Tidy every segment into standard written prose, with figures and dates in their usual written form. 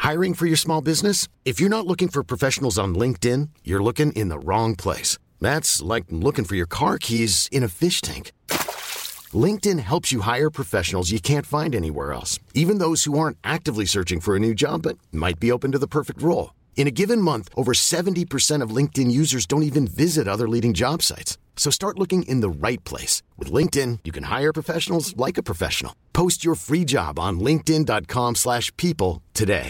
Hiring for your small business? If you're not looking for professionals on LinkedIn, you're looking in the wrong place. That's like looking for your car keys in a fish tank. LinkedIn helps you hire professionals you can't find anywhere else, even those who aren't actively searching for a new job but might be open to the perfect role. In a given month, over 70% of LinkedIn users don't even visit other leading job sites. So start looking in the right place. With LinkedIn, you can hire professionals like a professional. Post your free job on linkedin.com/people today.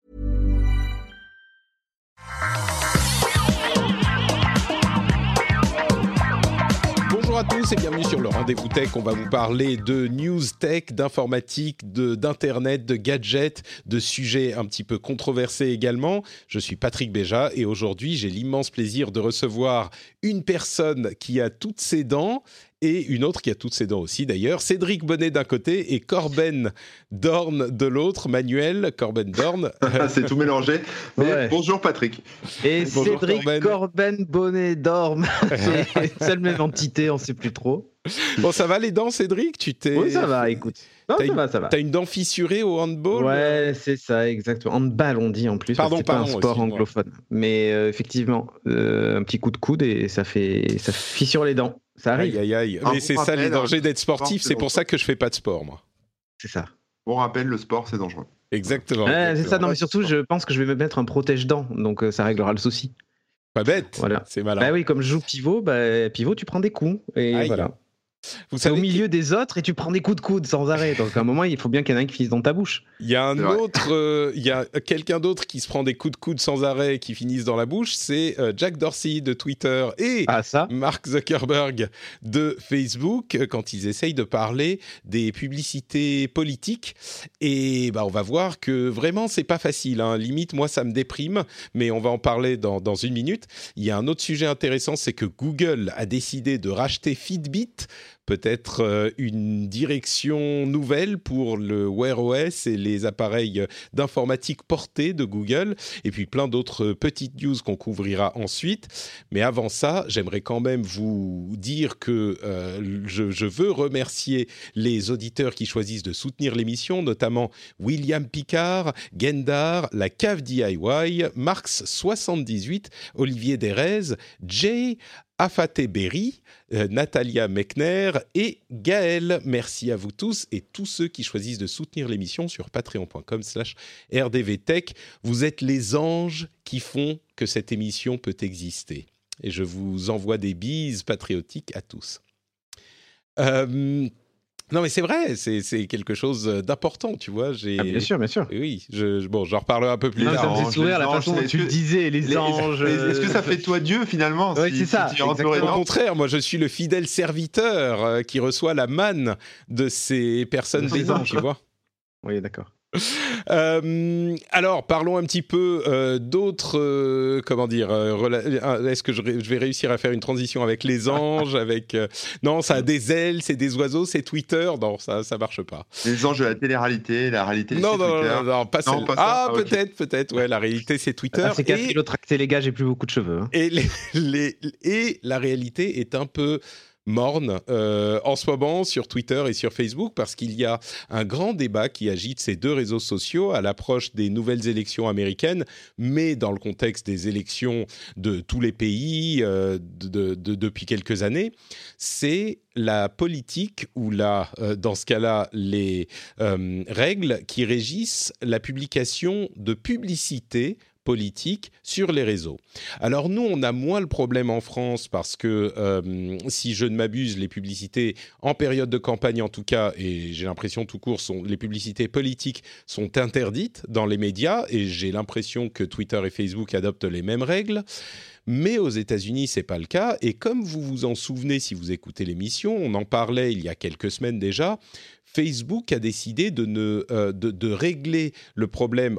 Bonjour à tous et bienvenue sur le Rendez-vous Tech. On va vous parler de news tech, d'informatique, d'internet, de gadgets, de sujets un petit peu controversés également. Je suis Patrick Béja et aujourd'hui, j'ai l'immense plaisir de recevoir une personne qui a toutes ses dents et une autre qui a toutes ses dents aussi d'ailleurs. Cédric Bonnet d'un côté et Corben Dorn de l'autre. Manuel Corben Dorn. C'est tout mélangé. Mais ouais. Bonjour Patrick. Et bonjour Cédric Corben Bonnet Dorn. C'est la même entité, on ne sait plus trop. Bon, ça va les dents, Cédric? Oui, ça va, écoute. Non, ça va. T'as une dent fissurée au handball? Ouais, c'est ça, exactement. Handball, on dit en plus. Pardon, c'est pas un sport anglophone. Mais effectivement, un petit coup de coude et ça fissure les dents. Ça arrive. Aïe. Mais c'est ça les dangers d'être sportif. C'est pour ça que je fais pas de sport, moi. C'est ça. Bon rappel, le sport, c'est dangereux. Exactement. C'est ça. Non, mais surtout, je pense que je vais me mettre un protège-dents. Donc, ça réglera le souci. Pas bête. Voilà. C'est malin. Bah oui, comme je joue pivot, tu prends des coups. Et aïe. Voilà. Vous savez au milieu des autres et tu prends des coups de coude sans arrêt. Donc à un moment, il faut bien qu'il y en ait un qui finisse dans ta bouche. Il y a il y a quelqu'un d'autre qui se prend des coups de coude sans arrêt et qui finissent dans la bouche. C'est Jack Dorsey de Twitter et Mark Zuckerberg de Facebook quand ils essayent de parler des publicités politiques. Et on va voir que vraiment, c'est pas facile. Hein. Limite, moi, ça me déprime, mais on va en parler dans une minute. Il y a un autre sujet intéressant, c'est que Google a décidé de racheter Fitbit. Peut-être une direction nouvelle pour le Wear OS et les appareils d'informatique portés de Google, et puis plein d'autres petites news qu'on couvrira ensuite. Mais avant ça, j'aimerais quand même vous dire que je veux remercier les auditeurs qui choisissent de soutenir l'émission, notamment William Picard, Gendar, La Cave DIY, Marx78, Olivier Derez, Jay, Afaté Berry, Natalia Mechner et Gaël. Merci à vous tous et tous ceux qui choisissent de soutenir l'émission sur patreon.com/rdvtech. Vous êtes les anges qui font que cette émission peut exister. Et je vous envoie des bises patriotiques à tous. Non, mais c'est vrai, c'est quelque chose d'important, tu vois. Bien sûr. Oui, j'en reparlerai un peu plus tard. Ça me fait sourire la façon dont tu le disais, les anges. Est-ce que ça fait de toi Dieu, finalement? Oui, c'est ça. Au contraire, moi, je suis le fidèle serviteur qui reçoit la manne de ces personnes des anges, tu vois. Oui, d'accord. Alors, parlons un petit peu d'autres. Est-ce que je vais réussir à faire une transition avec les anges, avec non, ça a des ailes, c'est des oiseaux, c'est Twitter. Non, ça marche pas. Les anges de la télé-réalité, la réalité, c'est Twitter. Non, pas celle. Ah, peut-être. Ouais, la réalité, c'est Twitter. C'est 4 kilos tractés, les gars. J'ai plus beaucoup de cheveux. Hein. Et la réalité est un peu morne en ce moment sur Twitter et sur Facebook parce qu'il y a un grand débat qui agite ces deux réseaux sociaux à l'approche des nouvelles élections américaines, mais dans le contexte des élections de tous les pays depuis quelques années. C'est la politique ou dans ce cas-là, les règles qui régissent la publication de publicités politique sur les réseaux. Alors nous, on a moins le problème en France parce que, si je ne m'abuse, les publicités en période de campagne en tout cas, et j'ai l'impression tout court, les publicités politiques sont interdites dans les médias et j'ai l'impression que Twitter et Facebook adoptent les mêmes règles. Mais aux États-Unis, c'est pas le cas. Et comme vous vous en souvenez si vous écoutez l'émission, on en parlait il y a quelques semaines déjà, Facebook a décidé de régler le problème,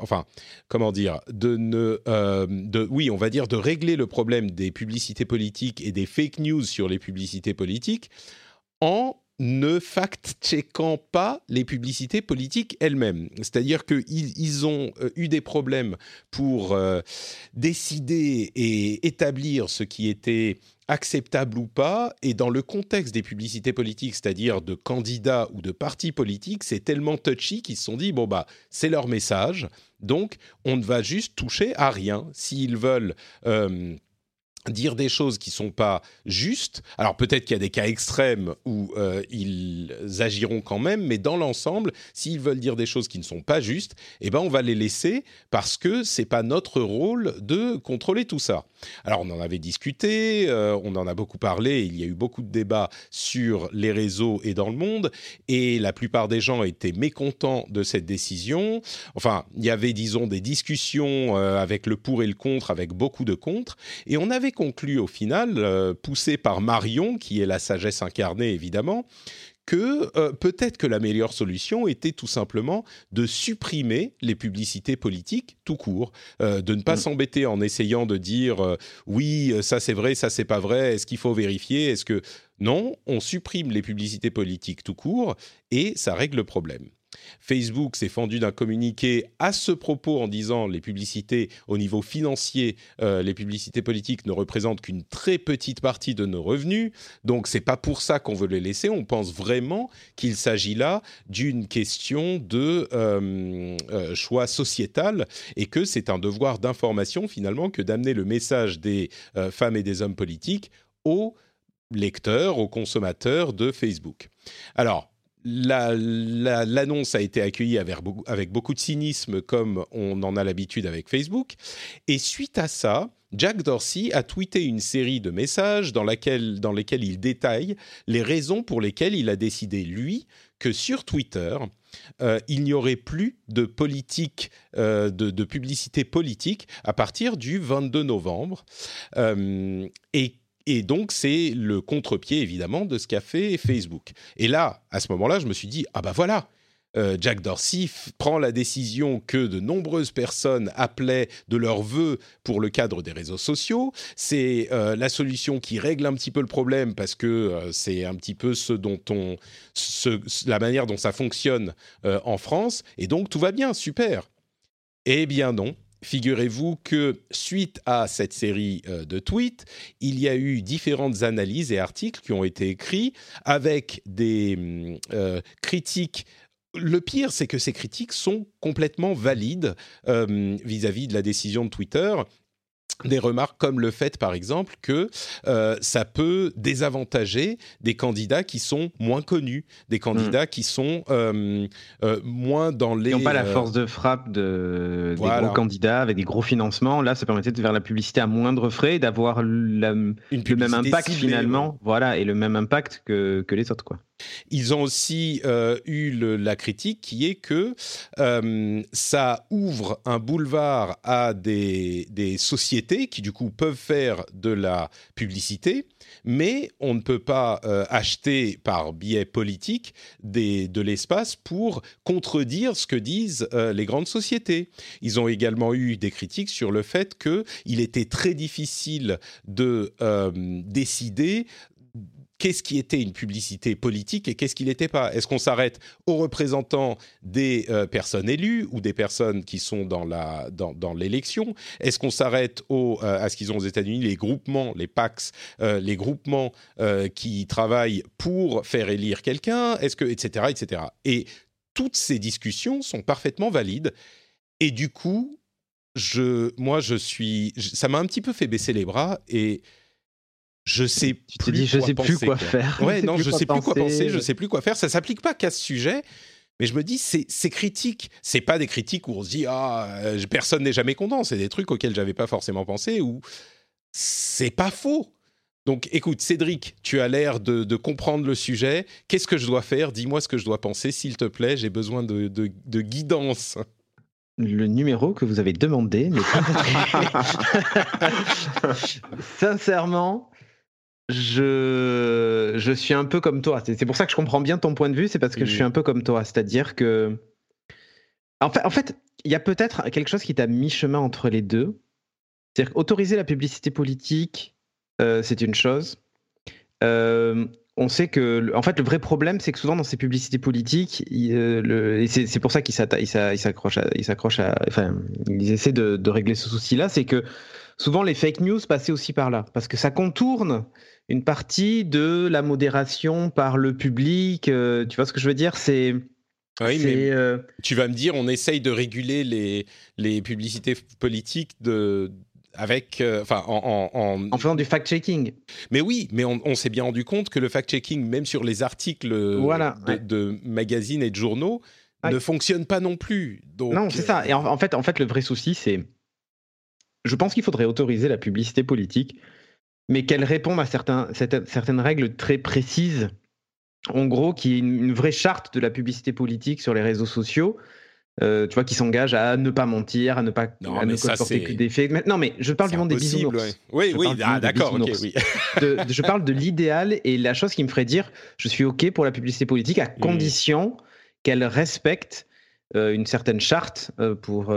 de régler le problème des publicités politiques et des fake news sur les publicités politiques en ne fact-checkant pas les publicités politiques elles-mêmes. C'est-à-dire qu'ils ont eu des problèmes pour décider et établir ce qui était acceptable ou pas, et dans le contexte des publicités politiques, c'est-à-dire de candidats ou de partis politiques, c'est tellement touchy qu'ils se sont dit, c'est leur message, Donc, on ne va juste toucher à rien. S'ils veulent dire des choses qui ne sont pas justes, alors peut-être qu'il y a des cas extrêmes où ils agiront quand même, mais dans l'ensemble, s'ils veulent dire des choses qui ne sont pas justes, eh ben on va les laisser parce que ce n'est pas notre rôle de contrôler tout ça. Alors on en avait discuté, on en a beaucoup parlé, il y a eu beaucoup de débats sur les réseaux et dans le monde, et la plupart des gens étaient mécontents de cette décision. Enfin, il y avait, disons, des discussions avec le pour et le contre, avec beaucoup de contre, et on avait conclu au final, poussé par Marion, qui est la sagesse incarnée évidemment, que peut-être que la meilleure solution était tout simplement de supprimer les publicités politiques tout court, de ne pas s'embêter en essayant de dire oui, ça c'est vrai, ça c'est pas vrai, est-ce qu'il faut vérifier, est-ce que... Non, on supprime les publicités politiques tout court et ça règle le problème. Facebook s'est fendu d'un communiqué à ce propos en disant les publicités au niveau financier, les publicités politiques ne représentent qu'une très petite partie de nos revenus, donc c'est pas pour ça qu'on veut les laisser. On pense vraiment qu'il s'agit là d'une question de choix sociétal et que c'est un devoir d'information finalement que d'amener le message des femmes et des hommes politiques aux lecteurs, aux consommateurs de Facebook. Alors, l'annonce a été accueillie avec beaucoup de cynisme, comme on en a l'habitude avec Facebook. Et suite à ça, Jack Dorsey a tweeté une série de messages dans lesquels il détaille les raisons pour lesquelles il a décidé, lui, que sur Twitter, il n'y aurait plus de politique, de publicité politique à partir du 22 novembre. Et donc, c'est le contre-pied, évidemment, de ce qu'a fait Facebook. Et là, à ce moment-là, je me suis dit, ah ben voilà, Jack Dorsey prend la décision que de nombreuses personnes appelaient de leur vœu pour le cadre des réseaux sociaux. C'est la solution qui règle un petit peu le problème parce que c'est un petit peu la manière dont ça fonctionne en France. Et donc, tout va bien, super. Eh bien non. Figurez-vous que suite à cette série de tweets, il y a eu différentes analyses et articles qui ont été écrits avec des critiques. Le pire, c'est que ces critiques sont complètement valides vis-à-vis de la décision de Twitter. Des remarques comme le fait, par exemple, que ça peut désavantager des candidats qui sont moins connus, des candidats qui sont moins dans les... Ils n'ont pas la force de frappe des gros candidats avec des gros financements. Là, ça permettait de faire la publicité à moindre frais, d'avoir le même impact ciblée, finalement, voilà, et le même impact que les autres, quoi. Ils ont aussi eu la critique qui est que ça ouvre un boulevard à des sociétés qui du coup peuvent faire de la publicité, mais on ne peut pas acheter par biais politique de l'espace pour contredire ce que disent les grandes sociétés. Ils ont également eu des critiques sur le fait qu'il était très difficile de décider qu'est-ce qui était une publicité politique et qu'est-ce qui n'était pas. Est-ce qu'on s'arrête aux représentants des personnes élues ou des personnes qui sont dans l'élection? Est-ce qu'on s'arrête à ce qu'ils ont aux États-Unis, les groupements, les PACs, les groupements qui travaillent pour faire élire quelqu'un, etc., etc. Et toutes ces discussions sont parfaitement valides. Et du coup, ça m'a un petit peu fait baisser les bras et je sais plus quoi faire. Ouais, non, je sais plus quoi penser, je sais plus quoi faire. Ça s'applique pas qu'à ce sujet, mais je me dis ces critiques, c'est pas des critiques où on se dit personne n'est jamais content. C'est des trucs auxquels j'avais pas forcément pensé ou c'est pas faux. Donc, écoute, Cédric, tu as l'air de comprendre le sujet. Qu'est-ce que je dois faire? Dis-moi ce que je dois penser, s'il te plaît. J'ai besoin de guidance. Le numéro que vous avez demandé n'est pas sincèrement. Je suis un peu comme toi. C'est pour ça que je comprends bien ton point de vue. C'est parce que je suis un peu comme toi. C'est-à-dire que... En fait, il y a peut-être quelque chose qui est à mi-chemin entre les deux. C'est-à-dire qu'autoriser la publicité politique, c'est une chose. On sait que... En fait, le vrai problème, c'est que souvent, dans ces publicités politiques, et c'est pour ça qu'ils s'accrochent à... Enfin, ils essaient de régler ce souci-là, c'est que souvent, les fake news passaient aussi par là. Parce que ça contourne une partie de la modération par le public. Tu vois ce que je veux dire? Oui, mais tu vas me dire, on essaye de réguler les publicités politiques en faisant du fact-checking. Mais oui, mais on s'est bien rendu compte que le fact-checking, même sur les articles de magazines et de journaux, ne fonctionne pas non plus. Donc, non, c'est ça. Et en fait, le vrai souci, c'est... Je pense qu'il faudrait autoriser la publicité politique, mais qu'elle réponde à certaines règles très précises. En gros, qu'il y ait une vraie charte de la publicité politique sur les réseaux sociaux, tu vois, qui s'engage à ne pas mentir, à ne colporter que des faits. Non, mais je parle du monde des bisounours. Ouais. Oui, d'accord, ok, oui. Je parle de l'idéal et la chose qui me ferait dire, je suis ok pour la publicité politique à condition qu'elle respecte une certaine charte pour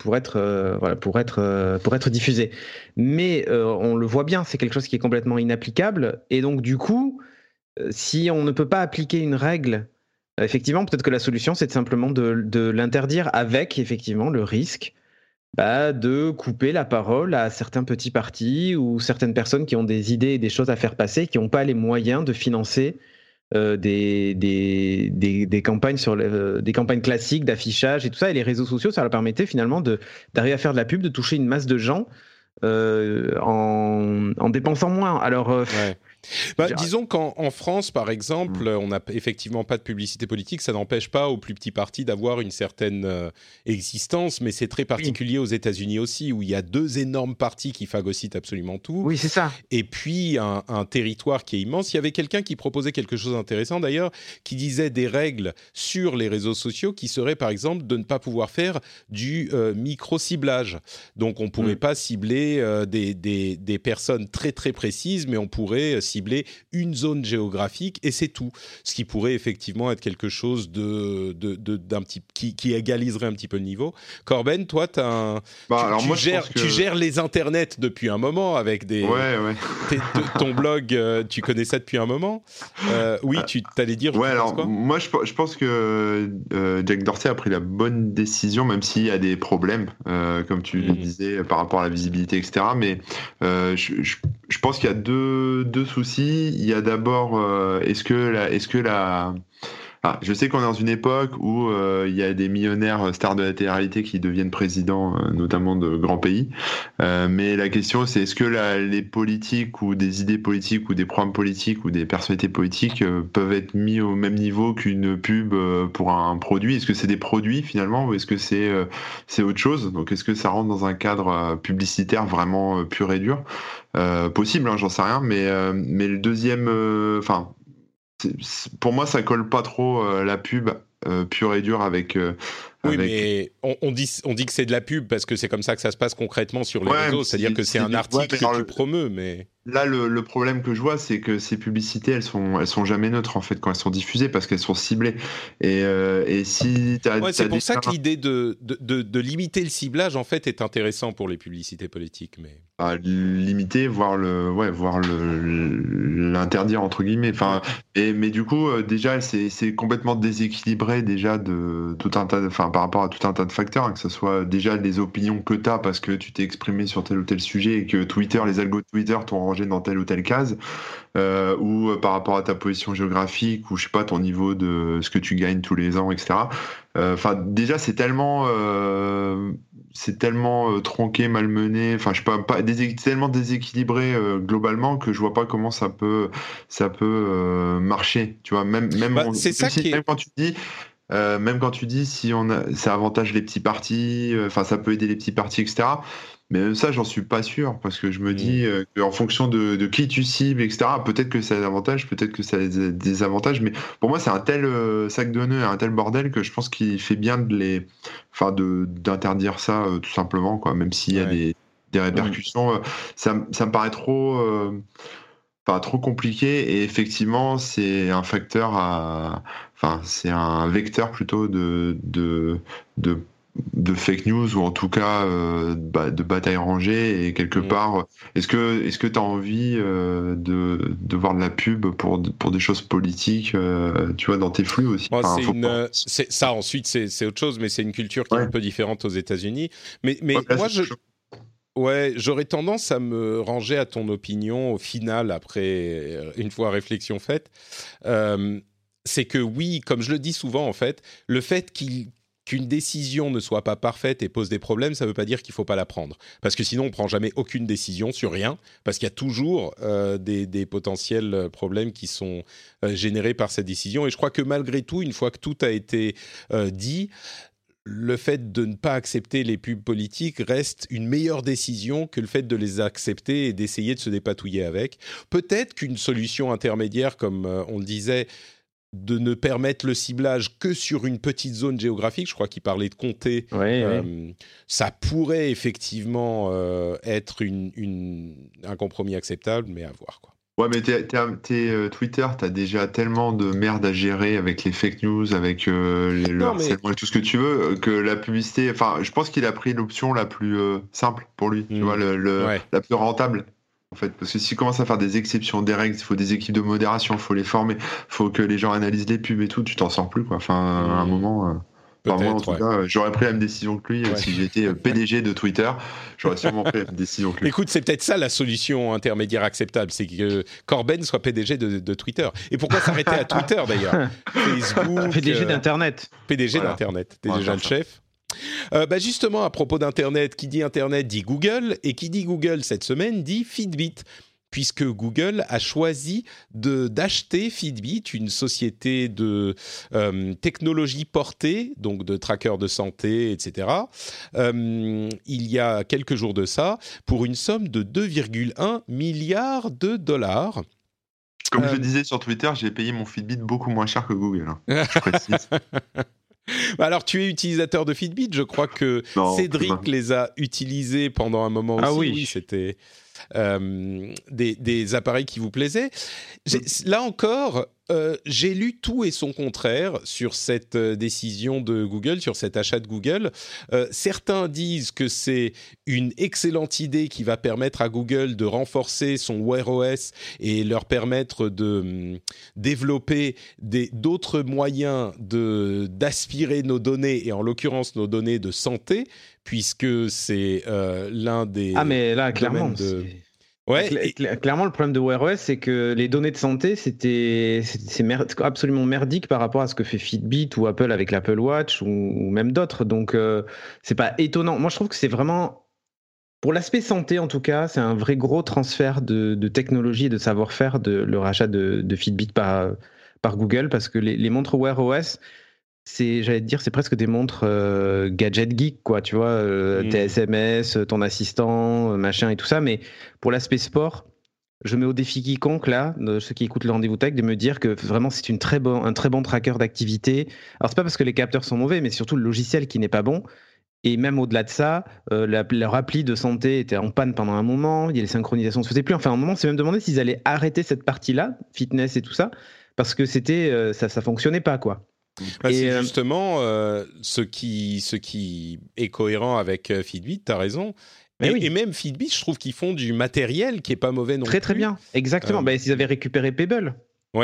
être diffusée. Mais on le voit bien, c'est quelque chose qui est complètement inapplicable. Et donc, du coup, si on ne peut pas appliquer une règle, effectivement, peut-être que la solution, c'est simplement de l'interdire avec, effectivement, le risque de couper la parole à certains petits partis ou certaines personnes qui ont des idées et des choses à faire passer, qui n'ont pas les moyens de financer des campagnes des campagnes classiques d'affichage et tout ça. Et les réseaux sociaux, ça leur permettait finalement d'arriver à faire de la pub, de toucher une masse de gens en dépensant moins. Alors, disons qu'en France, par exemple, on n'a effectivement pas de publicité politique. Ça n'empêche pas aux plus petits partis d'avoir une certaine existence, mais c'est très particulier aux États-Unis aussi, où il y a 2 énormes partis qui phagocytent absolument tout. Oui, c'est ça. Et puis un territoire qui est immense. Il y avait quelqu'un qui proposait quelque chose d'intéressant d'ailleurs, qui disait des règles sur les réseaux sociaux qui seraient par exemple de ne pas pouvoir faire du micro-ciblage. Donc on ne pourrait pas cibler des personnes très très précises, mais on pourrait cibler une zone géographique et c'est tout. Ce qui pourrait effectivement être quelque chose d'un petit qui égaliserait un petit peu le niveau. Corben, toi, tu gères les internets depuis un moment avec ton blog. Tu connais ça depuis un moment. Oui, tu t'allais dire. Ouais, alors quoi moi je pense que Jack Dorsey a pris la bonne décision, même s'il y a des problèmes, comme tu le disais, par rapport à la visibilité, etc. Mais je pense qu'il y a deux soucis. Il y a d'abord, je sais qu'on est dans une époque où il y a des millionnaires stars de la télé-réalité qui deviennent présidents, notamment de grands pays. Mais la question, c'est est-ce que les politiques ou des idées politiques ou des programmes politiques ou des personnalités politiques peuvent être mis au même niveau qu'une pub pour un produit ? Est-ce que c'est des produits finalement ou est-ce que c'est autre chose ? Donc est-ce que ça rentre dans un cadre publicitaire vraiment pur et dur ? Possible, hein, j'en sais rien. Mais le deuxième, pour moi, ça colle pas trop la pub pure et dure avec. Oui, mais on dit que c'est de la pub parce que c'est comme ça que ça se passe concrètement sur les réseaux. C'est-à-dire que c'est un article que tu promeus, mais... Là, le problème que je vois, c'est que ces publicités, elles sont jamais neutres, en fait, quand elles sont diffusées, parce qu'elles sont ciblées. Et si c'est pour ça que l'idée de limiter le ciblage, en fait, est intéressant pour les publicités politiques, mais... limiter, voire l'interdire, entre guillemets. Mais du coup, déjà, c'est complètement déséquilibré, déjà, par rapport à tout un tas de facteurs, hein, que ce soit déjà les opinions que tu as parce que tu t'es exprimé sur tel ou tel sujet et que les algos de Twitter t'ont rangé dans telle ou telle case, ou par rapport à ta position géographique, ou je sais pas, ton niveau de ce que tu gagnes tous les ans, etc. Déjà, c'est tellement tronqué, malmené, je sais pas tellement déséquilibré globalement que je vois pas comment ça peut marcher, tu vois, même quand tu dis même quand tu dis ça avantage les petits partis, ça peut aider les petits partis, etc. Mais même ça, j'en suis pas sûr, parce que je me dis qu'en fonction de qui tu cibles, etc., peut-être que ça a des avantages, peut-être que ça a des désavantages, mais pour moi, c'est un tel sac de nœuds, un tel bordel que je pense qu'il fait bien d'interdire ça, tout simplement, quoi, même s'il y a des répercussions. Ça me paraît trop compliqué, et effectivement, c'est un facteur c'est un vecteur plutôt de fake news, ou en tout cas de bataille rangée, et quelque part, est-ce que tu as envie de voir de la pub pour des choses politiques, tu vois, dans tes flux aussi? Ça, ensuite, c'est autre chose, mais c'est une culture qui est un peu différente aux États-Unis. Mais moi, j'aurais tendance à me ranger à ton opinion au final, après une fois réflexion faite. c'est que oui, comme je le dis souvent en fait, le fait qu'une décision ne soit pas parfaite et pose des problèmes, ça ne veut pas dire qu'il ne faut pas la prendre. Parce que sinon, on ne prend jamais aucune décision sur rien, parce qu'il y a toujours des potentiels problèmes qui sont générés par cette décision. Et je crois que malgré tout, une fois que tout a été dit, le fait de ne pas accepter les pubs politiques reste une meilleure décision que le fait de les accepter et d'essayer de se dépatouiller avec. Peut-être qu'une solution intermédiaire, comme on le disait, de ne permettre le ciblage que sur une petite zone géographique, je crois qu'il parlait de comté, ça pourrait effectivement être un compromis acceptable, mais à voir, quoi. Ouais, mais Twitter, t'as déjà tellement de merde à gérer avec les fake news, avec le harcèlement et tout ce que tu veux, que la publicité... Enfin, je pense qu'il a pris l'option la plus simple pour lui, tu vois, la plus rentable. En fait, parce que s'il commence à faire des exceptions, des règles, il faut des équipes de modération, il faut les former, il faut que les gens analysent les pubs et tout, tu t'en sors plus, quoi. Enfin, à un moment, moi, en tout cas, j'aurais pris la même décision que lui. Si j'étais PDG de Twitter, j'aurais sûrement pris la même décision que lui. Écoute, c'est peut-être ça la solution intermédiaire acceptable, c'est que Corben soit PDG de Twitter. Et pourquoi s'arrêter à Twitter, d'ailleurs? Facebook... PDG d'Internet. PDG d'Internet, t'es déjà le chef. Justement, à propos d'Internet, qui dit Internet dit Google, et qui dit Google cette semaine dit Fitbit, puisque Google a choisi d'acheter Fitbit, une société de technologie portée, donc de trackers de santé, etc., il y a quelques jours de ça, pour une somme de 2,1 milliards de dollars. Comme je le disais sur Twitter, j'ai payé mon Fitbit beaucoup moins cher que Google, je précise. Alors, tu es utilisateur de Fitbit, je crois que Cédric les a utilisés pendant un moment aussi. Oui, c'était des appareils qui vous plaisaient. Là encore, j'ai lu tout et son contraire sur cette décision de Google, sur cet achat de Google. Certains disent que c'est une excellente idée qui va permettre à Google de renforcer son Wear OS et leur permettre de développer d'autres moyens d'aspirer nos données, et en l'occurrence nos données de santé, puisque c'est l'un des... Ah mais là, clairement... Clairement, le problème de Wear OS, c'est que les données de santé, c'est absolument merdique par rapport à ce que fait Fitbit ou Apple avec l'Apple Watch ou même d'autres. Donc, c'est pas étonnant. Moi, je trouve que c'est vraiment, pour l'aspect santé en tout cas, c'est un vrai gros transfert de technologie et de savoir-faire le rachat de Fitbit par Google, parce que les montres Wear OS, c'est presque des montres gadget geek, quoi, tu vois, tes SMS, ton assistant, machin et tout ça. Mais pour l'aspect sport, je mets au défi quiconque, là, ceux qui écoutent le Rendez-vous Tech, de me dire que vraiment c'est un très bon tracker d'activité. Alors, c'est pas parce que les capteurs sont mauvais, mais surtout le logiciel qui n'est pas bon. Et même au-delà de ça, leur appli de santé était en panne pendant un moment, les synchronisations ne se faisaient plus. Enfin, à un moment, on s'est même demandé s'ils allaient arrêter cette partie-là, fitness et tout ça, parce que ça fonctionnait pas, quoi. C'est justement ce qui est cohérent avec Fitbit, tu as raison. Et même Fitbit, je trouve qu'ils font du matériel qui est pas mauvais non plus. Très bien, exactement. Ils avaient récupéré Pebble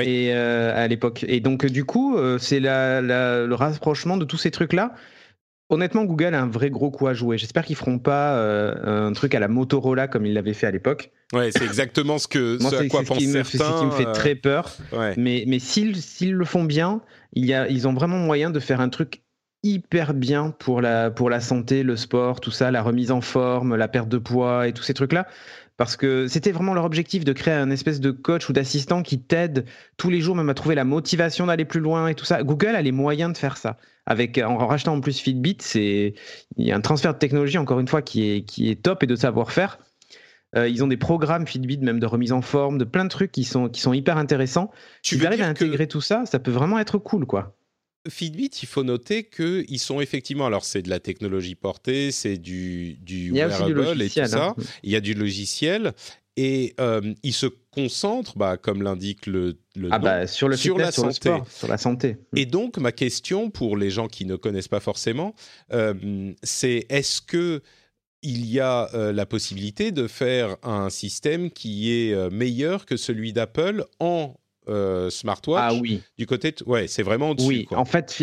à l'époque. Et donc du coup, c'est le rapprochement de tous ces trucs-là. Honnêtement, Google a un vrai gros coup à jouer. J'espère qu'ils feront pas un truc à la Motorola comme ils l'avaient fait à l'époque. Ouais, c'est exactement ce à quoi pensent certains. C'est ce qui me fait très peur. Mais s'ils le font bien, ils ont vraiment moyen de faire un truc hyper bien pour la santé, le sport, tout ça, la remise en forme, la perte de poids et tous ces trucs-là. Parce que c'était vraiment leur objectif de créer un espèce de coach ou d'assistant qui t'aide tous les jours même à trouver la motivation d'aller plus loin et tout ça. Google a les moyens de faire ça. En rachetant en plus Fitbit, il y a un transfert de technologie, encore une fois, qui est top et de savoir-faire. Ils ont des programmes Fitbit, même de remise en forme, de plein de trucs qui sont hyper intéressants. S'ils arrivent à intégrer tout ça, ça peut vraiment être cool, quoi. Fitbit, il faut noter qu'ils sont effectivement... Alors, c'est de la technologie portée, c'est du wearable et tout ça. Il y a du logiciel. Et ils se concentrent, comme l'indique le nom, sur le fitness, la santé. Le sport, sur la santé. Et donc, ma question pour les gens qui ne connaissent pas forcément, c'est est-ce que il y a la possibilité de faire un système qui est meilleur que celui d'Apple en smartwatch? Du côté c'est vraiment au-dessus. Oui, quoi. en fait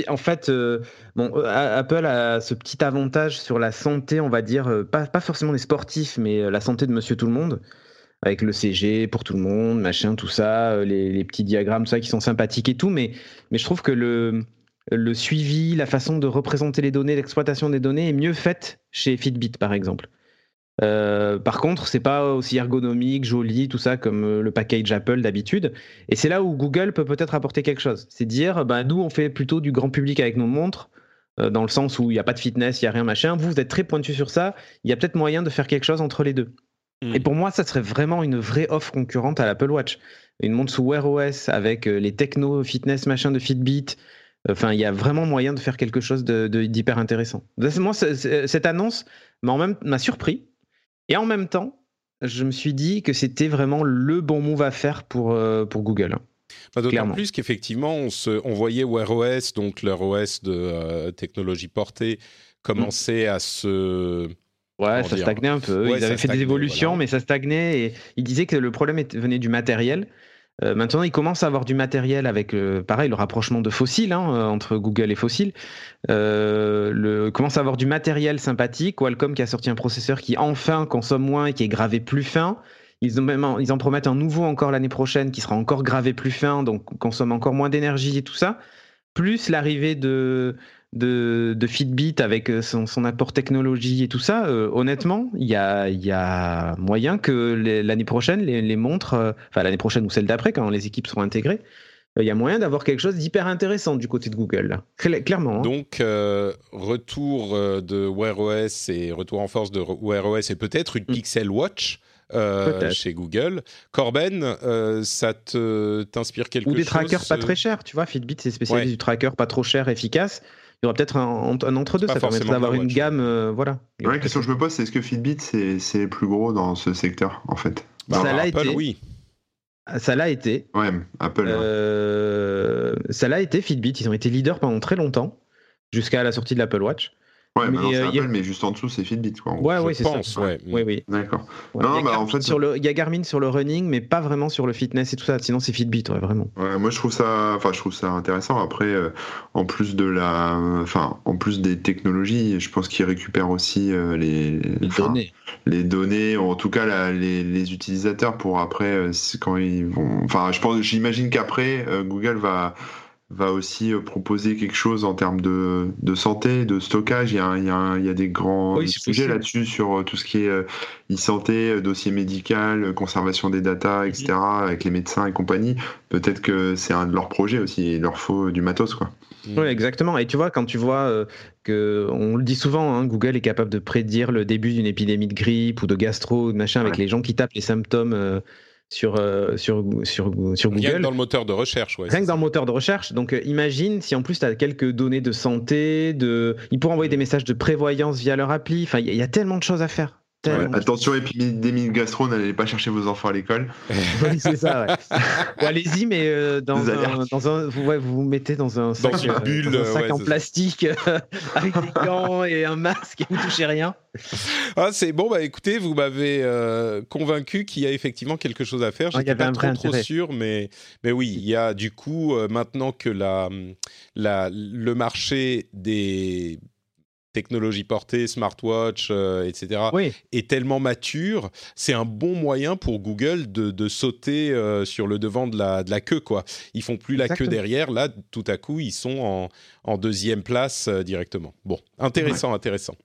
Apple a ce petit avantage sur la santé, on va dire, pas forcément les sportifs, mais la santé de monsieur tout le monde. avec le CG pour tout le monde, machin, tout ça, les petits diagrammes, tout ça qui sont sympathiques et tout, mais je trouve que le suivi, la façon de représenter les données, l'exploitation des données est mieux faite chez Fitbit, par exemple. Par contre, c'est pas aussi ergonomique, joli, tout ça comme le package Apple d'habitude. Et c'est là où Google peut peut-être apporter quelque chose. C'est dire, nous, on fait plutôt du grand public avec nos montres, dans le sens où il n'y a pas de fitness, il n'y a rien machin. Vous êtes très pointu sur ça. Il y a peut-être moyen de faire quelque chose entre les deux. Et pour moi, ça serait vraiment une vraie offre concurrente à l'Apple Watch. Une montre sous Wear OS avec les techno fitness machin de Fitbit. Enfin, il y a vraiment moyen de faire quelque chose d'hyper intéressant. Moi, cette annonce m'a surpris. Et en même temps, je me suis dit que c'était vraiment le bon move à faire pour Google. D'autant plus qu'effectivement, on voyait Wear OS, donc leur OS de technologie portée, commencer à se... Ouais, ça stagnait un peu. Ils avaient fait des évolutions, mais ça stagnait. Et ils disaient que le problème venait du matériel. Maintenant, ils commencent à avoir du matériel avec, pareil, le rapprochement de Fossil, entre Google et Fossil. Commence à avoir du matériel sympathique. Qualcomm qui a sorti un processeur qui enfin consomme moins et qui est gravé plus fin. Ils en promettent un nouveau encore l'année prochaine qui sera encore gravé plus fin, donc consomme encore moins d'énergie et tout ça. Plus l'arrivée de Fitbit avec son apport technologie et tout ça, honnêtement, il y a moyen que l'année prochaine, les montres, enfin l'année prochaine ou celle d'après, quand les équipes seront intégrées, il y a moyen d'avoir quelque chose d'hyper intéressant du côté de Google, là. Clairement. Donc, retour de Wear OS et retour en force de Wear OS et peut-être une Pixel Watch chez Google. Corben, ça t'inspire quelque chose? Ou des trackers pas très chers, tu vois, Fitbit c'est spécialisé du tracker pas trop cher, efficace. Il y aura peut-être un entre-deux, ça permettrait d'avoir une gamme, voilà. La question que je me pose, c'est est-ce que Fitbit c'est plus gros dans ce secteur, en fait? Ça l'a Apple, été. Oui. Ça l'a été. Ouais, Apple. Ça l'a été, Fitbit. Ils ont été leaders pendant très longtemps, jusqu'à la sortie de l'Apple Watch. Ouais, mais c'est Apple, mais juste en dessous, c'est Fitbit, quoi. Ouais, c'est pense, ça. Ouais. Oui. D'accord. Ouais, en fait, il y a Garmin sur le running, mais pas vraiment sur le fitness et tout ça. Sinon, c'est Fitbit, vraiment. Ouais, moi, je trouve ça intéressant. Après, en plus des technologies, je pense qu'ils récupèrent aussi les données, ou en tout cas les utilisateurs pour après, quand ils vont. Enfin, j'imagine qu'après, Google va aussi proposer quelque chose en termes de santé, de stockage. Il y a des grands sujets là-dessus sur tout ce qui est e-santé, dossier médical, conservation des data, etc., avec les médecins et compagnie. Peut-être que c'est un de leurs projets aussi. Il leur faut du matos, quoi. Oui, exactement. Et tu vois, quand tu vois on le dit souvent, Google est capable de prédire le début d'une épidémie de grippe ou de gastro, machin, avec les gens qui tapent les symptômes sur Google. Rien que dans le moteur de recherche. Rien que dans le moteur de recherche. Donc imagine si en plus tu as quelques données de santé, ils pourront envoyer des messages de prévoyance via leur appli. Enfin, il y a tellement de choses à faire. Ouais, attention, épidémie de gastro, n'allez pas chercher vos enfants à l'école. Oui, c'est ça, Bon, allez-y, mais vous vous mettez dans un sac, bulle, sac en plastique avec des gants et un masque et vous touchez rien. C'est bon, écoutez, vous m'avez convaincu qu'il y a effectivement quelque chose à faire. J'étais pas trop sûr, mais oui, il y a du coup, maintenant que le marché des technologie portée, smartwatch, etc., est tellement mature, c'est un bon moyen pour Google de sauter sur le devant de la queue, quoi. Ils font plus la queue derrière, là, tout à coup, ils sont en deuxième place directement. Bon, intéressant.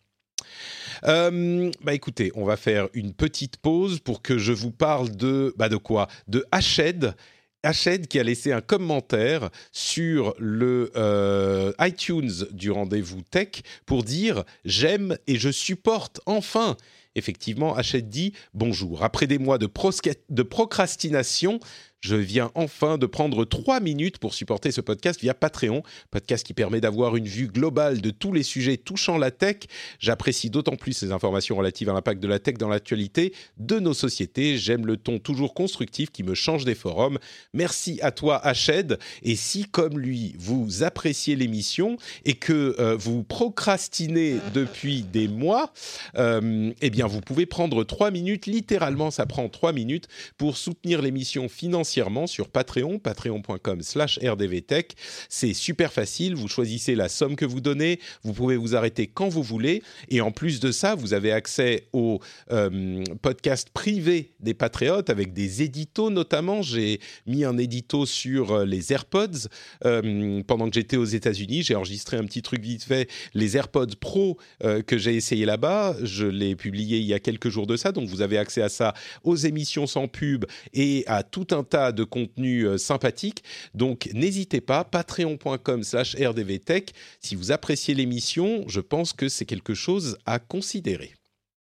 Écoutez, on va faire une petite pause pour que je vous parle de quoi ? De Hached. Hached qui a laissé un commentaire sur le iTunes du rendez-vous tech pour dire « J'aime et je supporte enfin ». Effectivement, Hached dit « Bonjour, après des mois de procrastination, je viens enfin de prendre 3 minutes pour supporter ce podcast via Patreon, podcast qui permet d'avoir une vue globale de tous les sujets touchant la tech. J'apprécie d'autant plus ces informations relatives à l'impact de la tech dans l'actualité de nos sociétés. J'aime le ton toujours constructif qui me change des forums. Merci à toi, Hached. Et si, comme lui, vous appréciez l'émission et que vous procrastinez depuis des mois, vous pouvez prendre 3 minutes, littéralement, ça prend 3 minutes pour soutenir l'émission financièrement financièrement sur Patreon, patreon.com/rdvtech. C'est super facile, vous choisissez la somme que vous donnez, vous pouvez vous arrêter quand vous voulez, et en plus de ça, vous avez accès au podcast privé des patriotes avec des éditos notamment. J'ai mis un édito sur les AirPods pendant que j'étais aux États-Unis. J'ai enregistré un petit truc vite fait, les AirPods Pro que j'ai essayé là-bas. Je l'ai publié il y a quelques jours de ça, donc vous avez accès à ça, aux émissions sans pub et à tout un tas de contenus sympathiques. Donc n'hésitez pas, patreon.com/rdvtech. Si vous appréciez l'émission, je pense que c'est quelque chose à considérer.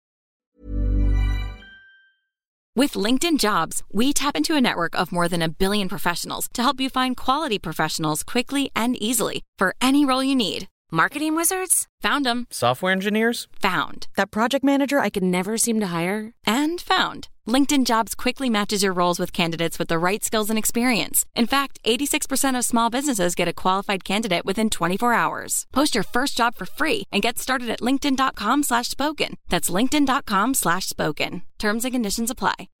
With LinkedIn Jobs, we tap into a network of more than 1 billion professionals to help you find quality professionals quickly and easily for any role you need. Marketing wizards? Found them. Software engineers? Found. That project manager I could never seem to hire? And found. LinkedIn Jobs quickly matches your roles with candidates with the right skills and experience. In fact, 86% of small businesses get a qualified candidate within 24 hours. Post your first job for free and get started at linkedin.com/spoken. That's linkedin.com/spoken. Terms and conditions apply.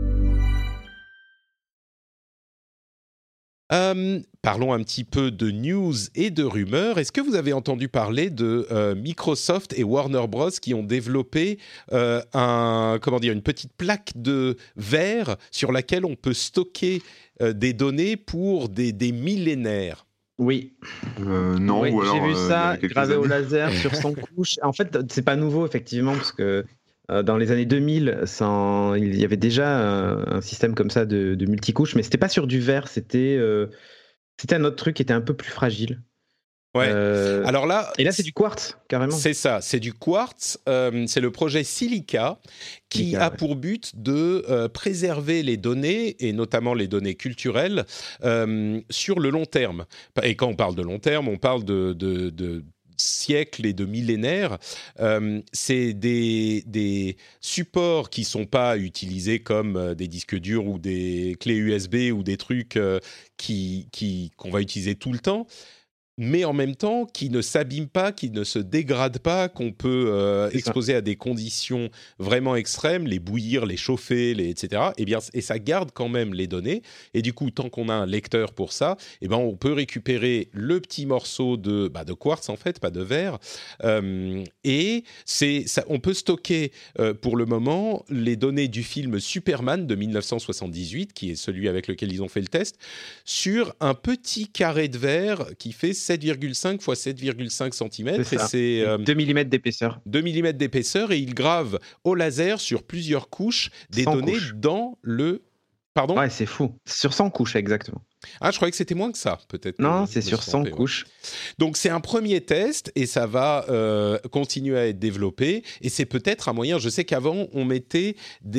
Parlons un petit peu de news et de rumeurs. Est-ce que vous avez entendu parler de Microsoft et Warner Bros qui ont développé une petite plaque de verre sur laquelle on peut stocker des données pour des millénaires? Oui. Non. Oui, ou alors, j'ai vu ça gravé au laser sur sur son couche. En fait, c'est pas nouveau effectivement parce que dans les années 2000, il y avait déjà un système comme ça de multicouche, mais c'était pas sur du verre, c'était un autre truc qui était un peu plus fragile. Ouais. Alors là, et là, c'est du quartz, carrément. C'est ça, c'est du quartz. C'est le projet Silica qui a pour but de préserver les données, et notamment les données culturelles, sur le long terme. Et quand on parle de long terme, on parle de siècles et de millénaires. C'est des supports qui ne sont pas utilisés comme des disques durs ou des clés USB ou des trucs qu'on va utiliser tout le temps, mais en même temps qui ne s'abîment pas, qui ne se dégradent pas, qu'on peut exposer à des conditions vraiment extrêmes, les bouillir, les chauffer, etc. Et ça garde quand même les données. Et du coup, tant qu'on a un lecteur pour ça, on peut récupérer le petit morceau de quartz, en fait, pas de verre. Et on peut stocker, pour le moment, les données du film Superman de 1978, qui est celui avec lequel ils ont fait le test, sur un petit carré de verre qui fait 7,5 x 7,5 cm. C'est 2 mm d'épaisseur. 2 mm d'épaisseur, et il grave au laser sur plusieurs couches des données dans le... Pardon ? Ouais, c'est fou. Sur 100 couches, exactement. Ah, je croyais que c'était moins que ça, peut-être. Non, c'est sur 100 couches. Donc, c'est un premier test et ça va continuer à être développé. Et c'est peut-être un moyen... Je sais qu'avant, on mettait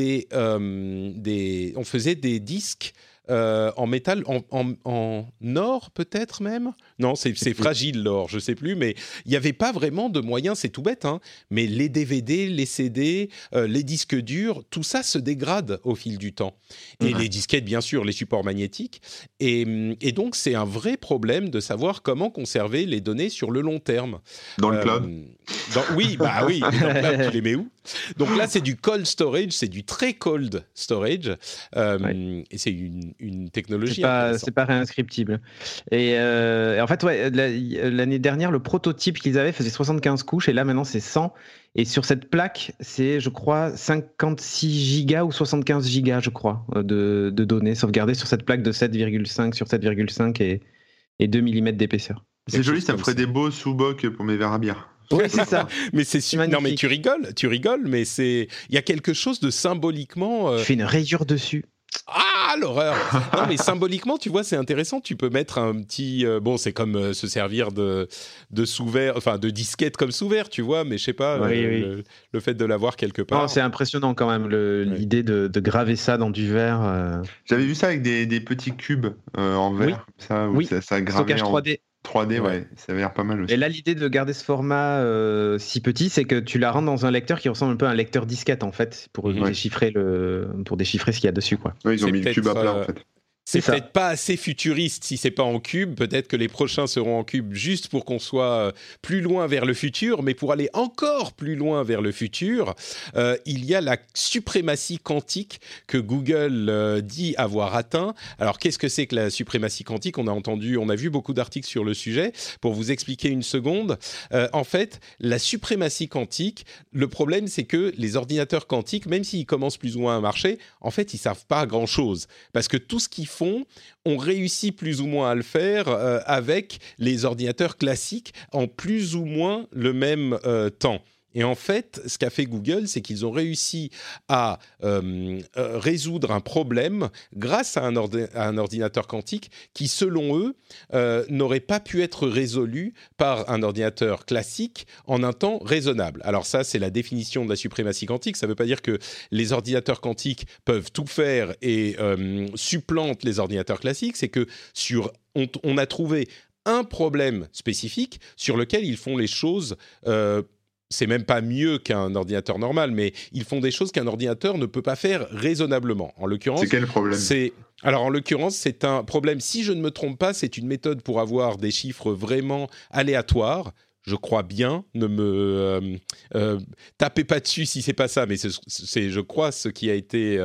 on faisait des disques en métal, en or peut-être même. Non, c'est fragile l'or, je sais plus, mais il n'y avait pas vraiment de moyens, c'est tout bête, hein, mais les DVD, les CD, les disques durs, tout ça se dégrade au fil du temps. Et les disquettes, bien sûr, les supports magnétiques. Et donc, c'est un vrai problème de savoir comment conserver les données sur le long terme. Dans le cloud. Oui, dans le cloud, tu les mets où ? Donc là, c'est du cold storage, c'est du très cold storage, et c'est une technologie. C'est pas réinscriptible. Et en fait, l'année dernière, le prototype qu'ils avaient faisait 75 couches, et là maintenant c'est 100. Et sur cette plaque, c'est, je crois, 56 gigas ou 75 gigas, je crois, de données sauvegardées sur cette plaque de 7,5 sur 7,5 et 2 mm d'épaisseur. C'est joli, ça me ferait des beaux sous-bocs pour mes verres à bière. Oui, c'est ça. Mais c'est super. Non, mais tu rigoles, mais il y a quelque chose de symboliquement. Tu fais une rayure dessus. Ah, l'horreur. Non, mais symboliquement, tu vois, c'est intéressant. Tu peux mettre un petit... c'est comme se servir de sous-verre, enfin de disquette comme sous-verre, tu vois, mais je sais pas, le fait de l'avoir quelque part. Non, c'est impressionnant quand même, l'idée de graver ça dans du verre. J'avais vu ça avec des petits cubes en verre, ça gravait stockage 3D. 3D, ça avait l'air pas mal aussi. Et là, l'idée de garder ce format si petit, c'est que tu la rentres dans un lecteur qui ressemble un peu à un lecteur disquette, en fait, pour déchiffrer ce qu'il y a dessus, quoi. Ouais, ils ont mis le cube à plat, en fait. C'est peut-être pas assez futuriste si c'est pas en cube. Peut-être que les prochains seront en cube juste pour qu'on soit plus loin vers le futur. Mais pour aller encore plus loin vers le futur, il y a la suprématie quantique que Google dit avoir atteint. Alors, qu'est-ce que c'est que la suprématie quantique ? On a vu beaucoup d'articles sur le sujet. Pour vous expliquer une seconde, en fait, la suprématie quantique, le problème, c'est que les ordinateurs quantiques, même s'ils commencent plus ou moins à marcher, en fait, ils savent pas grand-chose. Parce que tout ce qu'ils font, on réussit plus ou moins à le faire avec les ordinateurs classiques en plus ou moins le même temps. Et en fait, ce qu'a fait Google, c'est qu'ils ont réussi à résoudre un problème grâce à un ordinateur quantique qui, selon eux, n'aurait pas pu être résolu par un ordinateur classique en un temps raisonnable. Alors ça, c'est la définition de la suprématie quantique. Ça ne veut pas dire que les ordinateurs quantiques peuvent tout faire et supplantent les ordinateurs classiques. C'est que on a trouvé un problème spécifique sur lequel ils font les choses c'est même pas mieux qu'un ordinateur normal, mais ils font des choses qu'un ordinateur ne peut pas faire raisonnablement. En l'occurrence, c'est quel problème ? Alors, en l'occurrence, c'est un problème, si je ne me trompe pas, c'est une méthode pour avoir des chiffres vraiment aléatoires. Je crois bien, ne me tapez pas dessus si c'est pas ça, mais c'est je crois, ce qui a été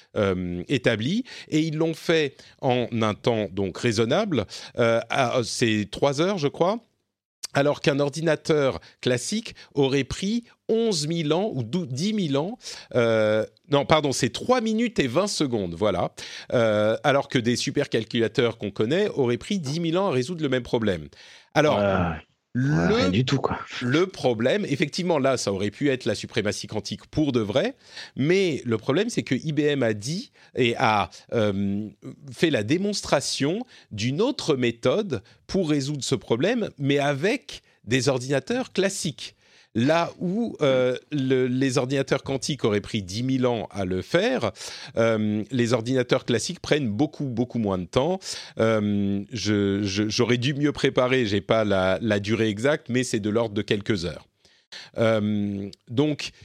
établi. Et ils l'ont fait en un temps donc raisonnable. C'est 3 heures, je crois. Alors qu'un ordinateur classique aurait pris 11 000 ans ou 10 000 ans. Non, pardon, c'est 3 minutes et 20 secondes, voilà. Alors que des supercalculateurs qu'on connaît auraient pris 10 000 ans à résoudre le même problème. Alors, rien du tout, quoi. Le problème, effectivement, là, ça aurait pu être la suprématie quantique pour de vrai, mais le problème, c'est que IBM a dit et a fait la démonstration d'une autre méthode pour résoudre ce problème, mais avec des ordinateurs classiques. Là où les ordinateurs quantiques auraient pris 10 000 ans à le faire, les ordinateurs classiques prennent beaucoup, beaucoup moins de temps. J'aurais dû mieux préparer, je n'ai pas la durée exacte, mais c'est de l'ordre de quelques heures. Donc,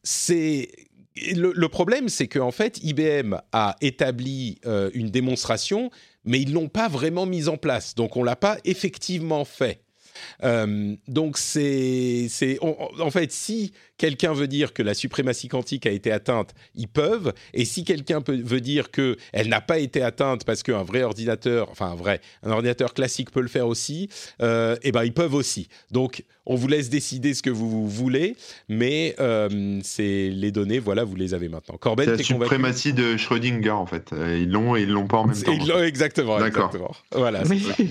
le problème, c'est qu'en fait, IBM a établi une démonstration, mais ils ne l'ont pas vraiment mise en place. Donc, on ne l'a pas effectivement fait. Donc en fait, si quelqu'un veut dire que la suprématie quantique a été atteinte, ils peuvent. Et si quelqu'un veut dire qu'elle n'a pas été atteinte parce qu'un vrai ordinateur, un ordinateur classique peut le faire aussi, ils peuvent aussi. Donc, on vous laisse décider ce que vous voulez, mais c'est les données, voilà, vous les avez maintenant. Corben, c'est la suprématie de Schrödinger, en fait. Ils l'ont et ils l'ont pas en même temps. Exactement. Voilà.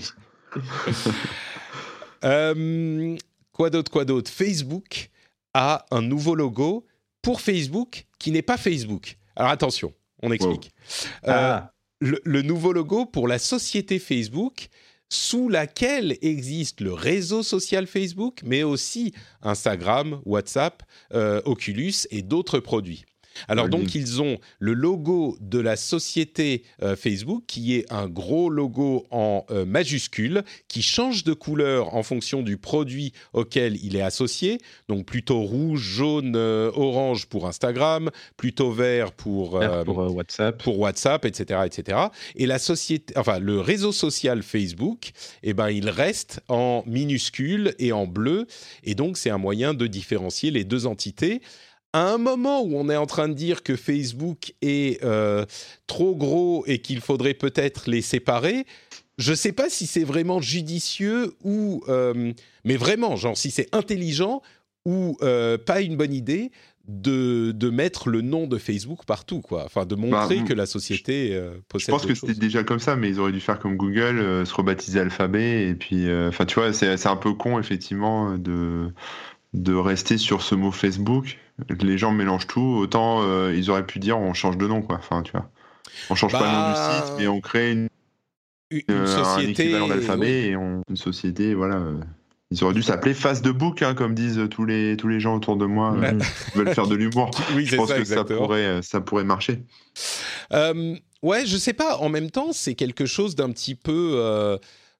Quoi d'autre ? Facebook a un nouveau logo pour Facebook qui n'est pas Facebook. Alors attention, on explique. Wow. Le nouveau logo pour la société Facebook, sous laquelle existe le réseau social Facebook, mais aussi Instagram, WhatsApp, Oculus et d'autres produits. Alors donc, ils ont le logo de la société Facebook, qui est un gros logo en majuscule, qui change de couleur en fonction du produit auquel il est associé. Donc plutôt rouge, jaune, orange pour Instagram, plutôt vert pour WhatsApp, etc., etc. Et la société, le réseau social Facebook, il reste en minuscule et en bleu. Et donc, c'est un moyen de différencier les deux entités. À un moment où on est en train de dire que Facebook est trop gros et qu'il faudrait peut-être les séparer, je ne sais pas si c'est vraiment judicieux ou... mais vraiment, genre si c'est intelligent ou pas une bonne idée de mettre le nom de Facebook partout, quoi. Enfin, de montrer que la société possède Je pense que c'était déjà comme ça, mais ils auraient dû faire comme Google, se rebaptiser Alphabet. Et puis, tu vois, c'est un peu con, effectivement, de rester sur ce mot Facebook. Les gens mélangent tout. Autant ils auraient pu dire on change de nom, quoi. Enfin, tu vois. On change pas le nom du site, mais on crée une société, un équivalent d'Alphabet et une société, voilà. Ils auraient dû s'appeler Face de Book, hein, comme disent tous les gens autour de moi qui veulent faire de l'humour. Oui, je pense que ça pourrait marcher. Ouais, je sais pas. En même temps, c'est quelque chose d'un petit peu...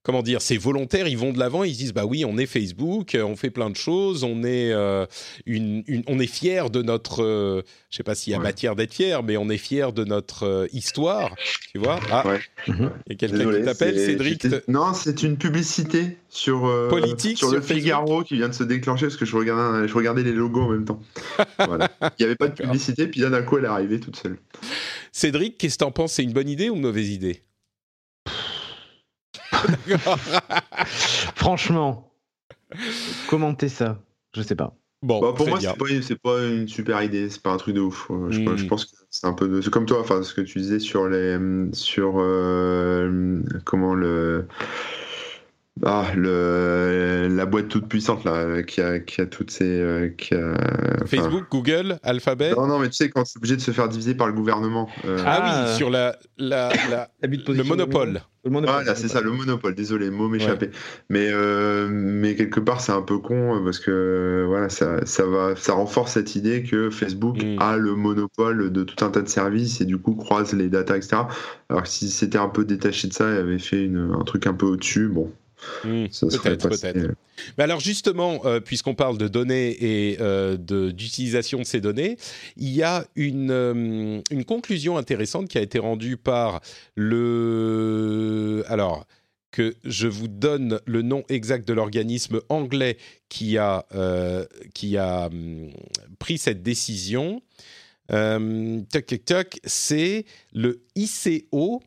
comment dire, c'est volontaire, ils vont de l'avant, ils se disent bah oui, on est Facebook, on fait plein de choses, on est on est fier de notre, je sais pas s'il y a matière d'être fier, mais on est fier de notre histoire, tu vois. Il y a quelqu'un qui t'appelle, Cédric. Non, c'est une publicité sur politique sur le Figaro qui vient de se déclencher parce que je regardais les logos en même temps. Voilà. Il n'y avait pas de publicité, puis là d'un coup elle est arrivée toute seule. Cédric, qu'est-ce que t'en penses? C'est une bonne idée ou une mauvaise idée? Franchement, commenter ça, je sais pas. Bon, pour moi, c'est pas une super idée, c'est pas un truc de ouf. Je pense que c'est un peu c'est comme toi, enfin ce que tu disais sur comment la boîte toute puissante là qui a toutes ces Facebook, Google, Alphabet. Non, mais tu sais quand c'est obligé de se faire diviser par le gouvernement. Oui, sur le monopole. Voilà, c'est ça, le monopole. Désolé, le mot m'échappait. Mais quelque part, c'est un peu con parce que voilà, ça renforce cette idée que Facebook a le monopole de tout un tas de services et du coup croise les datas, etc. Alors que si c'était un peu détaché de ça et avait fait un truc un peu au-dessus, bon. Peut-être. Mais alors justement, puisqu'on parle de données et d'utilisation de ces données, il y a une conclusion intéressante qui a été rendue par alors que je vous donne le nom exact de l'organisme anglais qui a pris cette décision. C'est le ICO.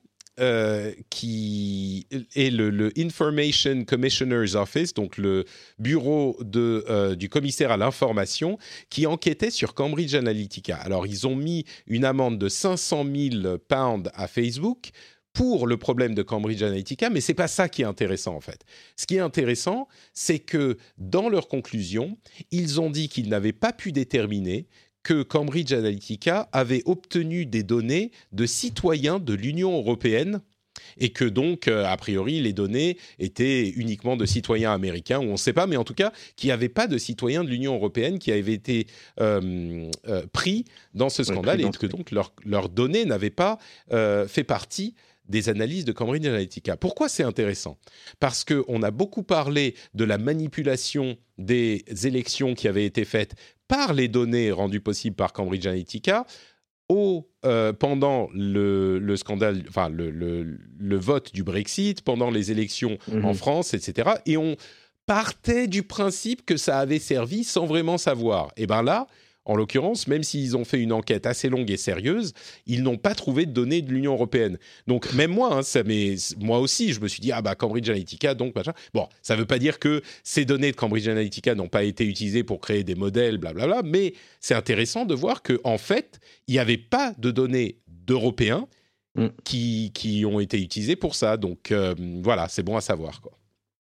Qui est le Information Commissioner's Office, donc le bureau du commissaire à l'information, qui enquêtait sur Cambridge Analytica. Alors, ils ont mis une amende de 500 000 pounds à Facebook pour le problème de Cambridge Analytica, mais c'est pas ça qui est intéressant en fait. Ce qui est intéressant, c'est que dans leur conclusion, ils ont dit qu'ils n'avaient pas pu déterminer que Cambridge Analytica avait obtenu des données de citoyens de l'Union européenne et que donc, a priori, les données étaient uniquement de citoyens américains, ou on ne sait pas, mais en tout cas, qu'il n'y avait pas de citoyens de l'Union européenne qui avaient été pris dans ce scandale et que donc leurs données n'avaient pas fait partie des analyses de Cambridge Analytica. Pourquoi c'est intéressant? Parce qu'on a beaucoup parlé de la manipulation des élections qui avaient été faites par les données rendues possibles par Cambridge Analytica pendant le scandale, enfin le vote du Brexit, pendant les élections en France, etc. Et on partait du principe que ça avait servi sans vraiment savoir. Et bien là, en l'occurrence, même s'ils ont fait une enquête assez longue et sérieuse, ils n'ont pas trouvé de données de l'Union européenne. Donc même moi, moi aussi, je me suis dit Cambridge Analytica, donc machin. Bon, ça ne veut pas dire que ces données de Cambridge Analytica n'ont pas été utilisées pour créer des modèles, blablabla. Mais c'est intéressant de voir que en fait, il n'y avait pas de données d'Européens qui ont été utilisées pour ça. Donc voilà, c'est bon à savoir, quoi.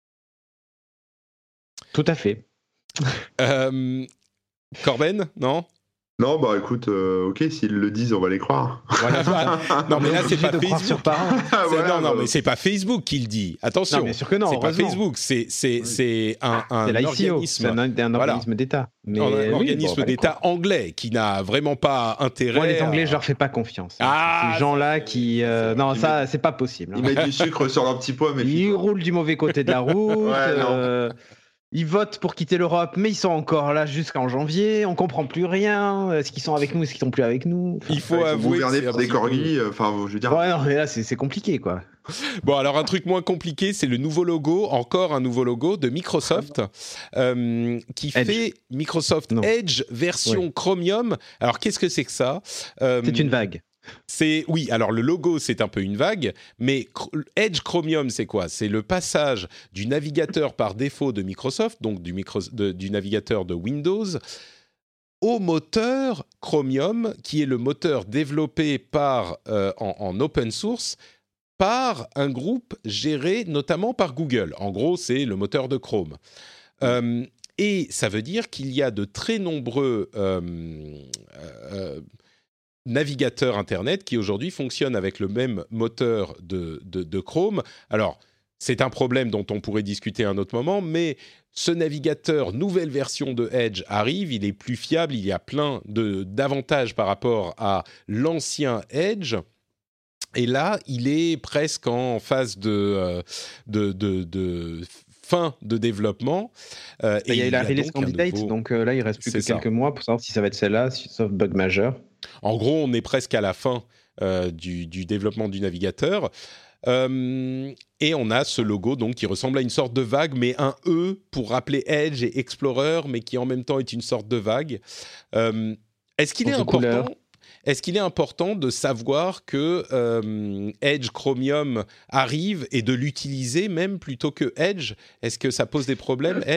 Tout à fait. Corben, non? Non, bah écoute, ok, s'ils le disent, on va les croire. Voilà. Non, mais là, c'est pas Facebook. Non, mais c'est pas Facebook qui le dit. Attention, non, bien sûr que non, c'est pas Facebook, c'est un organisme. C'est un organisme d'État. Mais un organisme d'État anglais qui n'a vraiment pas intérêt. Moi, les Anglais, je leur fais pas confiance. Ces gens-là qui, non, ça, c'est pas possible. Ils mettent du sucre sur leur petit pois, mais ils roulent du mauvais côté de la route. Ils votent pour quitter l'Europe, mais ils sont encore là jusqu'en janvier. On comprend plus rien. Est-ce qu'ils sont avec nous, est-ce qu'ils sont plus avec nous? Il faut avouer. Gouverner par des corgis. Enfin, je veux dire. Ouais, non, mais là, c'est compliqué, quoi. Bon, alors un truc moins compliqué, c'est le nouveau logo, encore un nouveau logo de Microsoft, qui fait Microsoft Edge version Chromium. Alors, qu'est-ce que c'est que ça? C'est une vague. Oui, alors le logo, c'est un peu une vague, mais Edge Chromium, c'est quoi? C'est le passage du navigateur par défaut de Microsoft, donc du navigateur de Windows, au moteur Chromium, qui est le moteur développé en open source par un groupe géré notamment par Google. En gros, c'est le moteur de Chrome. Et ça veut dire qu'il y a de très nombreux navigateurs Internet qui aujourd'hui fonctionnent avec le même moteur de Chrome. Alors, c'est un problème dont on pourrait discuter à un autre moment, mais ce navigateur, nouvelle version de Edge, arrive, il est plus fiable, il y a plein d'avantages par rapport à l'ancien Edge. Et là, il est presque en phase de fin de développement. Il a release candidate, donc là, il reste plus que quelques mois pour savoir si ça va être celle-là, sauf bug majeur. En gros, on est presque à la fin du développement du navigateur. Et on a ce logo donc, qui ressemble à une sorte de vague, mais un E pour rappeler Edge et Explorer, mais qui en même temps est une sorte de vague. Est-ce qu'il est important de savoir que Edge Chromium arrive et de l'utiliser même plutôt que Edge ? Est-ce que ça pose des problèmes, Edge ?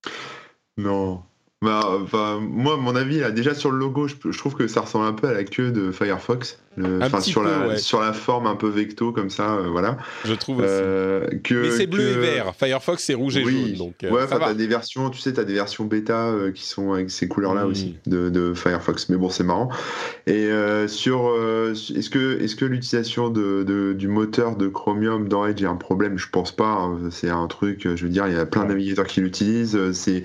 Non. Moi, à mon avis, là, déjà sur le logo, je trouve que ça ressemble un peu à la queue de Firefox. Sur la forme un peu vecto comme ça, voilà. Je trouve aussi. Mais c'est bleu et vert. Firefox c'est rouge et jaune. Donc, t'as des versions, t'as des versions bêta qui sont avec ces couleurs-là aussi de Firefox. Mais bon, c'est marrant. Et est-ce que l'utilisation du moteur de Chromium dans Edge est un problème ? Je pense pas. Hein. C'est un truc. Je veux dire, il y a plein de navigateurs qui l'utilisent.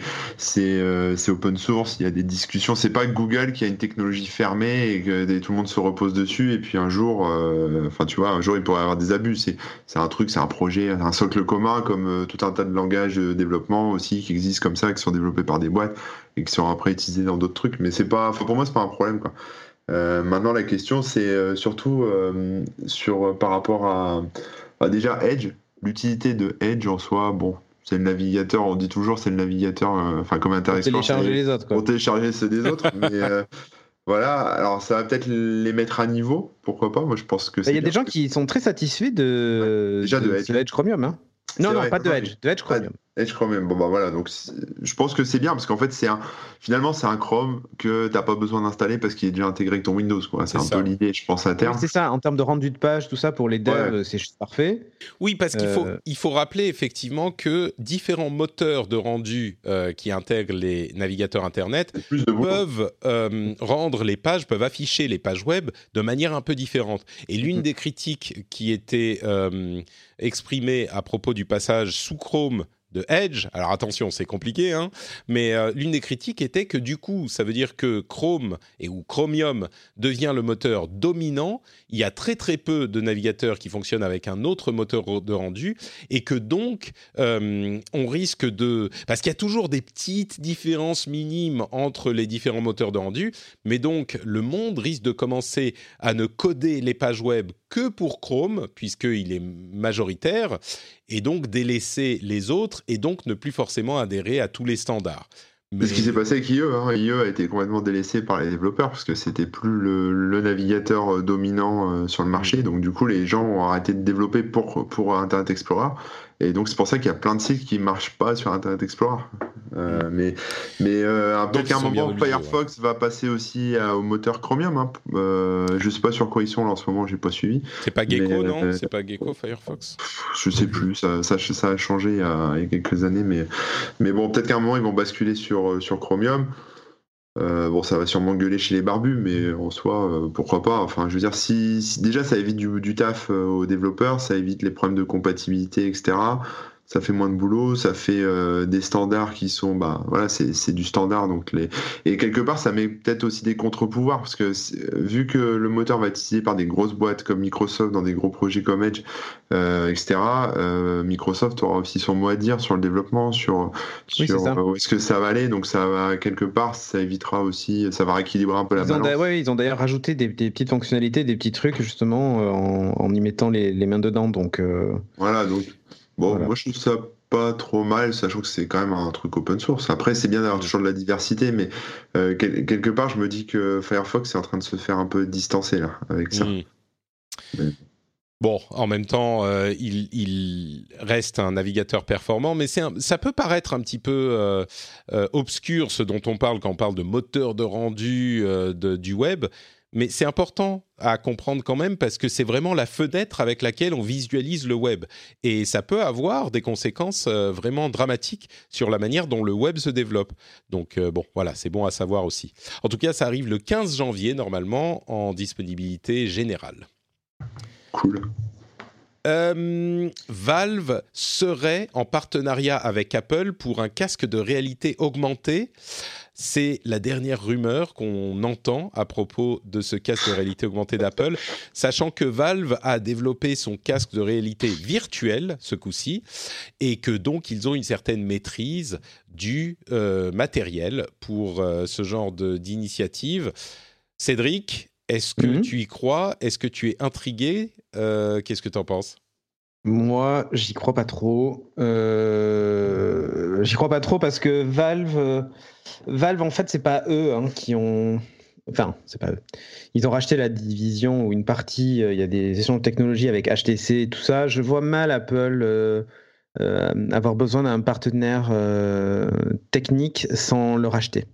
C'est open source. Il y a des discussions. C'est pas Google qui a une technologie fermée et que tout le monde se repose dessus. Et puis un jour, il pourrait y avoir des abus. C'est un truc, c'est un projet, un socle commun, comme tout un tas de langages de développement aussi qui existent comme ça, qui sont développés par des boîtes et qui sont après utilisés dans d'autres trucs. Mais c'est pas, pour moi, c'est pas un problème, quoi. Maintenant, la question, c'est surtout par rapport à déjà Edge, l'utilité de Edge en soi. Bon, c'est le navigateur. On dit toujours, c'est le navigateur, comme Internet Explorer. Pour télécharger les autres, quoi. Pour télécharger ceux des autres, mais. Voilà, alors ça va peut-être les mettre à niveau, pourquoi pas, moi je pense que c'est... Il y a des gens qui sont très satisfaits de Edge Chromium, hein. Non, pas de Edge, de Edge Chromium. Edge Chromium, bon bah voilà, donc je pense que c'est bien, parce qu'en fait finalement c'est un Chrome que t'as pas besoin d'installer parce qu'il est déjà intégré avec ton Windows, quoi. C'est un peu l'idée, je pense, à terme. Oui, c'est ça, en termes de rendu de page, tout ça, pour les devs, c'est juste parfait. Oui, parce qu'il faut rappeler effectivement que différents moteurs de rendu qui intègrent les navigateurs Internet peuvent rendre les pages, peuvent afficher les pages web de manière un peu différente. Et l'une des critiques qui était exprimée à propos du passage sous Chrome de Edge, alors attention, c'est compliqué, hein, mais l'une des critiques était que du coup, ça veut dire que Chrome ou Chromium devient le moteur dominant. Il y a très très peu de navigateurs qui fonctionnent avec un autre moteur de rendu et que donc on risque de... Parce qu'il y a toujours des petites différences minimes entre les différents moteurs de rendu, mais donc le monde risque de commencer à ne coder les pages web que pour Chrome, puisqu'il est majoritaire, et donc délaisser les autres, et donc ne plus forcément adhérer à tous les standards. C'est ce qui s'est passé avec IE. IE a été complètement délaissé par les développeurs, parce que c'était plus le navigateur dominant sur le marché, donc du coup les gens ont arrêté de développer pour Internet Explorer, et donc c'est pour ça qu'il y a plein de sites qui ne marchent pas sur Internet Explorer. Mais peut-être qu'à un moment Firefox va passer aussi au moteur Chromium, hein. Je sais pas sur quoi ils sont là en ce moment, j'ai pas suivi. C'est pas Gecko, non ? C'est pas Gecko Firefox ? Je sais plus, ça a changé il y a quelques années, mais bon, peut-être qu'à un moment ils vont basculer sur Chromium. Ça va sûrement gueuler chez les barbus, mais en soi, pourquoi pas. Enfin, je veux dire, si déjà ça évite du taf aux développeurs, ça évite les problèmes de compatibilité, etc. Ça fait moins de boulot, ça fait des standards qui sont, c'est du standard. Et quelque part, ça met peut-être aussi des contre-pouvoirs, parce que vu que le moteur va être utilisé par des grosses boîtes comme Microsoft dans des gros projets comme Edge, etc., Microsoft aura aussi son mot à dire sur le développement, où est-ce que ça va aller. Donc ça va, quelque part, ça évitera aussi, ça va rééquilibrer un peu la balance. Ils ont d'ailleurs rajouté des petites fonctionnalités, des petits trucs, justement, en y mettant les mains dedans. Donc, voilà, donc... Bon, voilà. Moi je trouve ça pas trop mal, sachant que c'est quand même un truc open source. Après, c'est bien d'avoir toujours de la diversité, mais quelque part, je me dis que Firefox est en train de se faire un peu distancer là, avec ça. Bon, en même temps, il reste un navigateur performant, mais ça peut paraître un petit peu obscur, ce dont on parle quand on parle de moteur de rendu du web. Mais c'est important à comprendre quand même, parce que c'est vraiment la fenêtre avec laquelle on visualise le web. Et ça peut avoir des conséquences vraiment dramatiques sur la manière dont le web se développe. Donc voilà, c'est bon à savoir aussi. En tout cas, ça arrive le 15 janvier, normalement, en disponibilité générale. Cool. Valve serait en partenariat avec Apple pour un casque de réalité augmentée. C'est la dernière rumeur qu'on entend à propos de ce casque de réalité augmentée d'Apple, sachant que Valve a développé son casque de réalité virtuelle, ce coup-ci, et que donc ils ont une certaine maîtrise du matériel pour ce genre d'initiative. Cédric, est-ce que tu y crois ? Est-ce que tu es intrigué ? Qu'est-ce que tu en penses ? Moi, j'y crois pas trop. J'y crois pas trop parce que Valve, en fait, c'est pas eux qui ont. Enfin, c'est pas eux. Ils ont racheté la division ou une partie. Il y a des échanges de technologies avec HTC et tout ça. Je vois mal Apple avoir besoin d'un partenaire technique sans le racheter.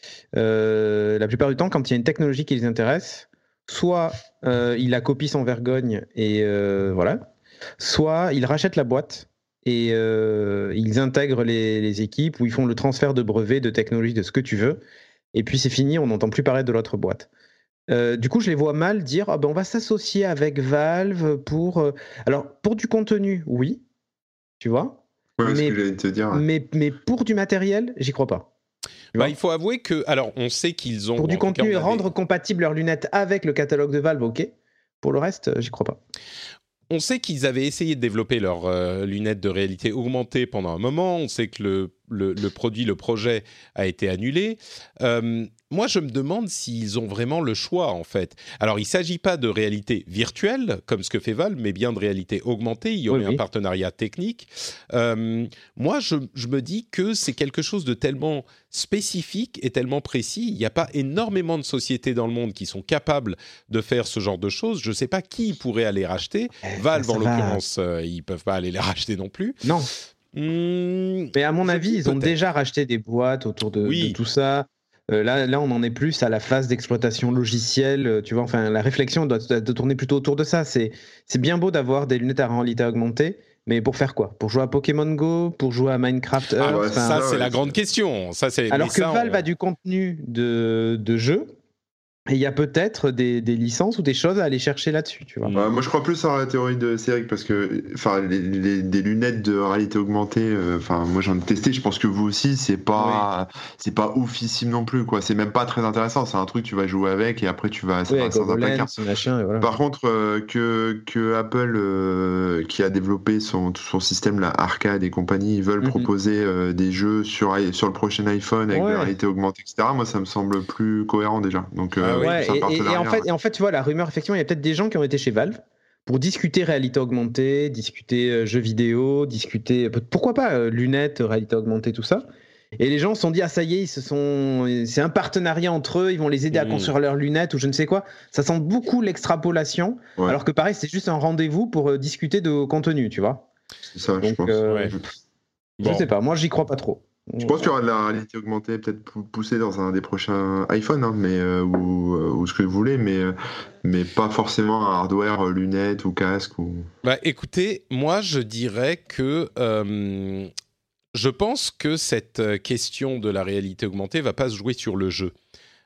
La plupart du temps, quand il y a une technologie qui les intéresse, soit ils la copient sans vergogne et voilà. Soit ils rachètent la boîte et ils intègrent les équipes ou ils font le transfert de brevets, de technologie, de ce que tu veux. Et puis c'est fini, on n'entend plus parler de l'autre boîte. Du coup, je les vois mal dire on va s'associer avec Valve pour... Alors, pour du contenu, oui, tu vois. Ouais, mais, ce que j'allais te dire. Mais pour du matériel, j'y crois pas. Il faut avouer que... Alors, on sait qu'ils ont... Pour du contenu et rendre compatible leurs lunettes avec le catalogue de Valve, ok. Pour le reste, j'y crois pas. On sait qu'ils avaient essayé de développer leurs lunettes de réalité augmentée pendant un moment. On sait que le projet a été annulé. Moi, je me demande s'ils ont vraiment le choix, en fait. Alors, il ne s'agit pas de réalité virtuelle, comme ce que fait Valve, mais bien de réalité augmentée. Il y aurait un partenariat technique. Moi, je me dis que c'est quelque chose de tellement spécifique et tellement précis. Il n'y a pas énormément de sociétés dans le monde qui sont capables de faire ce genre de choses. Je ne sais pas qui pourrait aller racheter. Valve, en l'occurrence, ils ne peuvent pas aller les racheter non plus. Non. Mais à mon avis, ils ont déjà racheté des boîtes autour de tout ça. Là, on en est plus à la phase d'exploitation logicielle. Tu vois, enfin, la réflexion doit tourner plutôt autour de ça. C'est bien beau d'avoir des lunettes à réalité augmentée, mais pour faire quoi ? Pour jouer à Pokémon Go ? Pour jouer à Minecraft Earth ? Ça, c'est la grande question. Alors que Valve a du contenu de jeu. Et il y a peut-être des licences ou des choses à aller chercher là-dessus, tu vois. Moi, je crois plus à la théorie de Cédric parce que, des lunettes de réalité augmentée, moi j'en ai testé. Je pense que vous aussi, c'est pas oufissime non plus, quoi. C'est même pas très intéressant. C'est un truc tu vas jouer avec et après tu vas sans un placard. Voilà. Par contre, que Apple, qui a développé son système là, arcade et compagnie, ils veulent proposer des jeux sur le prochain iPhone avec de la réalité augmentée, etc. Moi, ça me semble plus cohérent déjà. Donc et en fait, tu vois, la rumeur, effectivement, il y a peut-être des gens qui ont été chez Valve pour discuter réalité augmentée, discuter jeux vidéo, discuter, pourquoi pas, lunettes, réalité augmentée, tout ça. Et les gens se sont dit, ça y est, c'est un partenariat entre eux, ils vont les aider à construire leurs lunettes ou je ne sais quoi. Ça sent beaucoup l'extrapolation, alors que pareil, c'est juste un rendez-vous pour discuter de contenu, tu vois. C'est ça, je pense. Je sais pas, moi, j'y crois pas trop. Je pense qu'il y aura de la réalité augmentée peut-être poussée dans un des prochains iPhone, ou ce que vous voulez, mais pas forcément un hardware, lunettes ou casque. Écoutez, moi je dirais que je pense que cette question de la réalité augmentée va pas se jouer sur le jeu.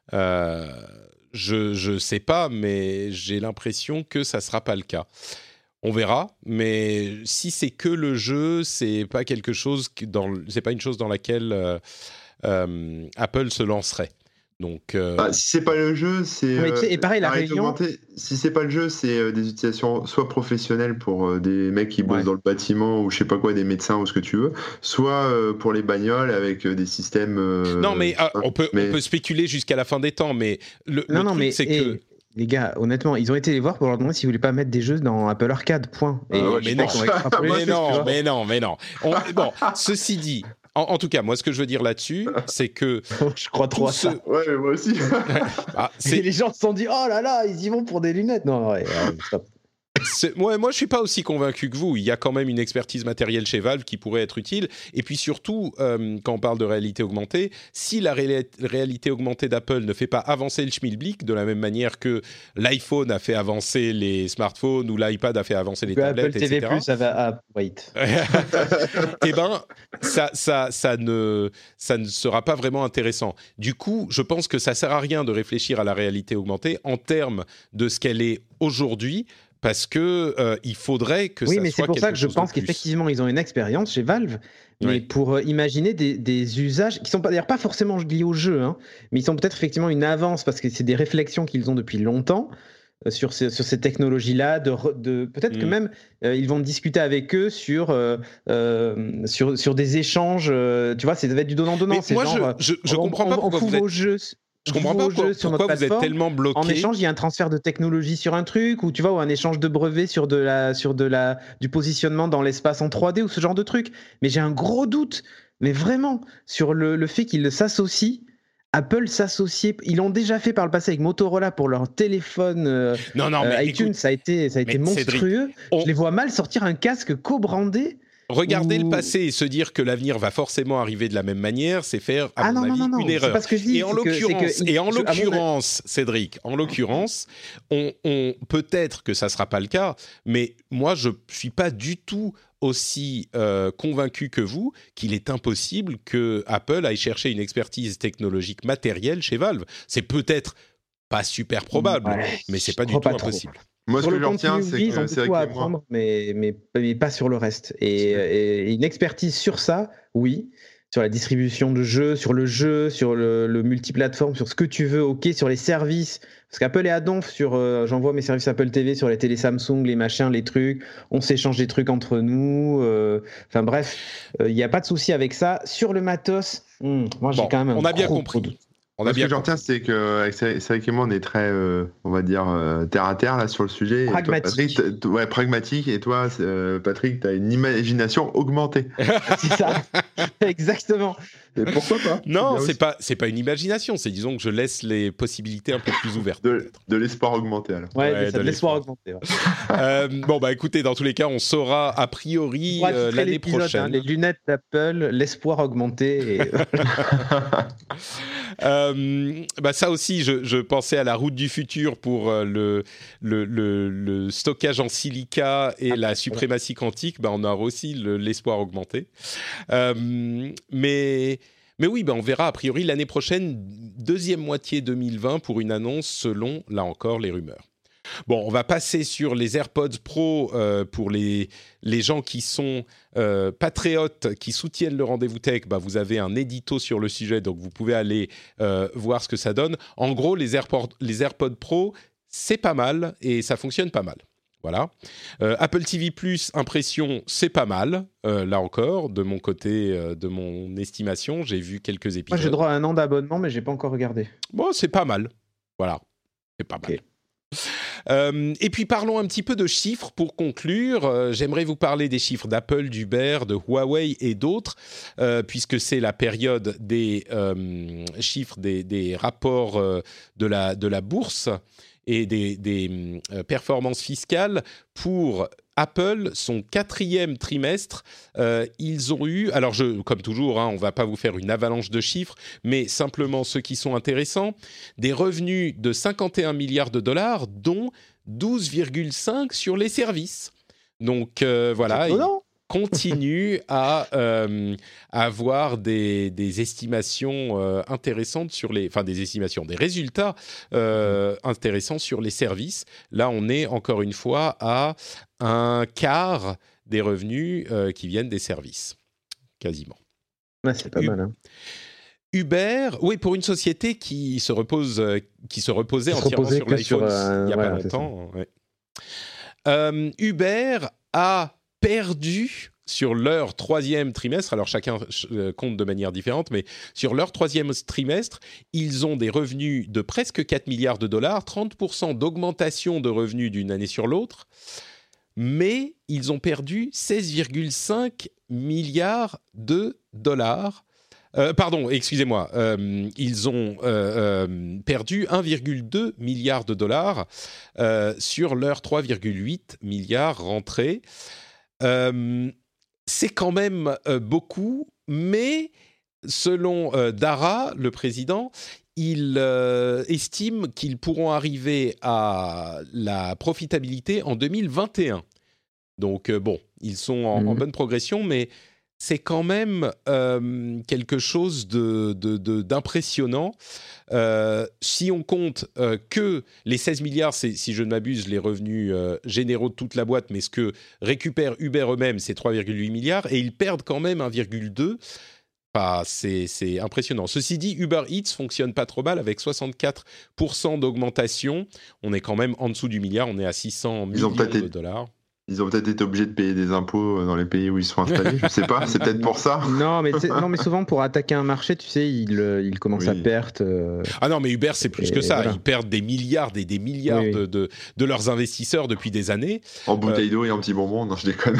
Je sais pas, mais j'ai l'impression que ça sera pas le cas. On verra, mais si c'est que le jeu, c'est pas quelque chose c'est pas une chose dans laquelle Apple se lancerait. Donc, si c'est pas le jeu, c'est et pareil, la réunion. Si c'est pas le jeu, c'est des utilisations soit professionnelles pour des mecs qui bossent dans le bâtiment ou je sais pas quoi, des médecins ou ce que tu veux, soit pour les bagnoles avec des systèmes. Non, mais on peut spéculer jusqu'à la fin des temps, mais le truc c'est que. Les gars, honnêtement, ils ont été les voir pour leur demander s'ils voulaient pas mettre des jeux dans Apple Arcade, point. Et mais non. Bon, ceci dit, en tout cas, moi, ce que je veux dire là-dessus, c'est que... je crois trop à ça. Ouais, mais moi aussi. Et les gens se sont dit, oh là là, ils y vont pour des lunettes. Non, stop. Moi, je suis pas aussi convaincu que vous. Il y a quand même une expertise matérielle chez Valve qui pourrait être utile. Et puis surtout, quand on parle de réalité augmentée, si la réalité augmentée d'Apple ne fait pas avancer le schmilblick de la même manière que l'iPhone a fait avancer les smartphones ou l'iPad a fait avancer les tablettes, Apple TV+, etc. ça va... wait. Eh ben, ça ne sera pas vraiment intéressant. Du coup, je pense que ça sert à rien de réfléchir à la réalité augmentée en termes de ce qu'elle est aujourd'hui, parce que il faudrait que ça soit quelque chose de plus. Oui, mais c'est pour ça que je pense qu'effectivement, ils ont une expérience chez Valve, mais pour imaginer des usages qui sont d'ailleurs pas forcément liés au jeu, hein, mais ils sont peut-être effectivement une avance, parce que c'est des réflexions qu'ils ont depuis longtemps sur ces technologies-là, peut-être que même ils vont discuter avec eux sur des échanges, tu vois, ça va être du donnant-donnant. Mais moi, je comprends pas pourquoi vous êtes... Je comprends pas pourquoi vous êtes tellement bloqué. En échange, il y a un transfert de technologie sur un truc, ou tu vois, ou un échange de brevets sur du positionnement dans l'espace en 3D ou ce genre de truc. Mais j'ai un gros doute, mais vraiment, sur le fait qu'ils s'associent. Apple s'associe, ils l'ont déjà fait par le passé avec Motorola pour leur téléphone mais iTunes, écoute, ça a été monstrueux. Je les vois mal sortir un casque co-brandé. Regarder le passé et se dire que l'avenir va forcément arriver de la même manière, c'est faire, à mon avis, une erreur. C'est pas ce que je dis. Et en l'occurrence, Cédric, on peut-être que ça sera pas le cas, mais moi, je suis pas du tout aussi convaincu que vous qu'il est impossible que Apple aille chercher une expertise technologique matérielle chez Valve. C'est peut-être pas super probable, mais c'est pas du tout impossible. Moi, ce que je retiens, c'est que c'est vrai que apprendre, mais pas sur le reste. Et une expertise sur ça, oui. Sur la distribution de jeux, sur le jeu, sur le multiplateforme, sur ce que tu veux, ok, sur les services. Parce qu'Apple est à donf sur... j'envoie mes services Apple TV sur les télé Samsung, les machins, les trucs. On s'échange des trucs entre nous. Enfin bref, il n'y a pas de souci avec ça. Sur le matos, moi j'ai quand même on a bien compris. Ce que je retiens, c'est qu'avec Cédric et moi, on est très, on va dire, terre à terre là, sur le sujet. Pragmatique. Et toi, Patrick, pragmatique. Et toi, Patrick, tu as une imagination augmentée. C'est ça. Exactement. Et pourquoi pas? Non, c'est pas une imagination. C'est, disons, que je laisse les possibilités un peu plus ouvertes. De l'espoir augmenté, alors. Ouais, de l'espoir augmenté. Ouais. Écoutez, dans tous les cas, on saura a priori l'année prochaine. Les lunettes d'Apple, l'espoir augmenté. Et... ça aussi, je pensais à la route du futur pour le stockage en silica et la suprématie quantique. On aura aussi l'espoir augmenté. Mais oui, on verra a priori l'année prochaine, deuxième moitié 2020 pour une annonce selon, là encore, les rumeurs. Bon, on va passer sur les AirPods Pro pour les gens qui sont patriotes, qui soutiennent le Rendez-vous Tech. Vous avez un édito sur le sujet, donc vous pouvez aller voir ce que ça donne. En gros, les AirPods Pro, c'est pas mal et ça fonctionne pas mal. Voilà. Apple TV+, impression, c'est pas mal. Là encore, de mon côté, de mon estimation, j'ai vu quelques épisodes. Moi, j'ai droit à 1 an d'abonnement, mais j'ai pas encore regardé. Bon, c'est pas mal. Voilà. C'est pas mal. Et puis parlons un petit peu de chiffres pour conclure. J'aimerais vous parler des chiffres d'Apple, d'Uber, de Huawei et d'autres, puisque c'est la période des chiffres des rapports de la bourse et des performances fiscales pour Apple, son 4e trimestre. Ils ont eu, alors comme toujours, on ne va pas vous faire une avalanche de chiffres, mais simplement ceux qui sont intéressants, des revenus de 51 milliards de dollars, dont 12,5 sur les services. Donc voilà. Continue à avoir des estimations intéressantes sur des résultats intéressants sur les services. Là, on est encore une fois à un quart des revenus qui viennent des services, quasiment. Ouais, c'est pas mal. Hein. Uber, oui, pour une société qui se reposait entièrement sur l'iPhone il n'y a pas longtemps. Ouais. Uber a perdu sur leur 3e trimestre, alors chacun compte de manière différente, mais sur leur 3e trimestre, ils ont des revenus de presque 4 milliards de dollars, 30% d'augmentation de revenus d'une année sur l'autre, mais ils ont perdu 16,5 milliards de dollars. Excusez-moi, ils ont perdu 1,2 milliard de dollars sur leurs 3,8 milliards rentrés. C'est quand même beaucoup, mais selon Dara, le président, il estime qu'ils pourront arriver à la profitabilité en 2021. Donc ils sont en bonne progression, mais c'est quand même quelque chose d'impressionnant. Si on compte que les 16 milliards, c'est, si je ne m'abuse, les revenus généraux de toute la boîte, mais ce que récupère Uber eux-mêmes, c'est 3,8 milliards, et ils perdent quand même 1,2. C'est impressionnant. Ceci dit, Uber Eats fonctionne pas trop mal avec 64% d'augmentation. On est quand même en dessous du milliard, on est à 600 millions de dollars. Ils ont peut-être été obligés de payer des impôts dans les pays où ils sont installés, je sais pas, c'est peut-être pour ça. Non, mais souvent pour attaquer un marché, tu sais, ils commencent à perdre. Ah non, mais Uber, c'est plus que ça. Voilà. Ils perdent des milliards et des milliards de leurs investisseurs depuis des années. En bouteille d'eau et en petits bonbons, non, je déconne.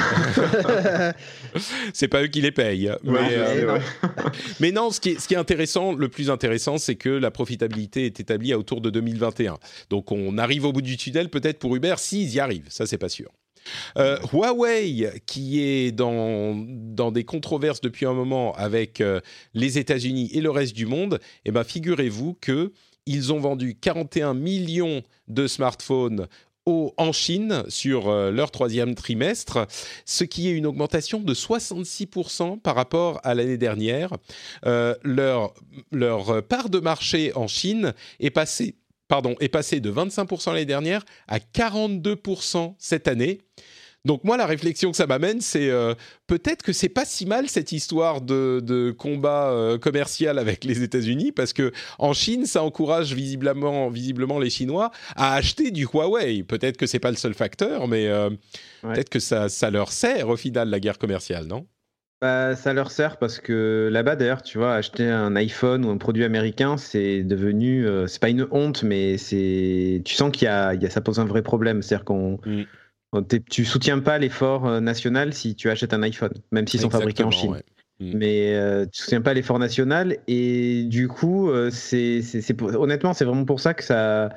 C'est pas eux qui les payent. Mais non, ce qui est intéressant, le plus intéressant, c'est que la profitabilité est établie à autour de 2021. Donc on arrive au bout du tunnel, peut-être pour Uber, s'ils y arrivent. Ça, c'est pas sûr. Huawei, qui est dans des controverses depuis un moment avec les États-Unis et le reste du monde, eh ben, figurez-vous qu'ils ont vendu 41 millions de smartphones en Chine sur leur troisième trimestre, ce qui est une augmentation de 66% par rapport à l'année dernière. Leur part de marché en Chine est passée de 25% l'année dernière à 42% cette année. Donc moi, la réflexion que ça m'amène, c'est peut-être que c'est pas si mal cette histoire de combat commercial avec les États-Unis, parce que en Chine, ça encourage visiblement les Chinois à acheter du Huawei. Peut-être que c'est pas le seul facteur, mais peut-être que ça leur sert au final la guerre commerciale, non ? Bah, ça leur sert parce que là-bas, d'ailleurs, tu vois, acheter un iPhone ou un produit américain, c'est devenu, c'est pas une honte, mais tu sens ça pose un vrai problème. C'est-à-dire tu soutiens pas l'effort national si tu achètes un iPhone, même s'ils sont fabriqués en Chine. Ouais. Mais tu soutiens pas l'effort national, et du coup, honnêtement, c'est vraiment pour ça qu'ils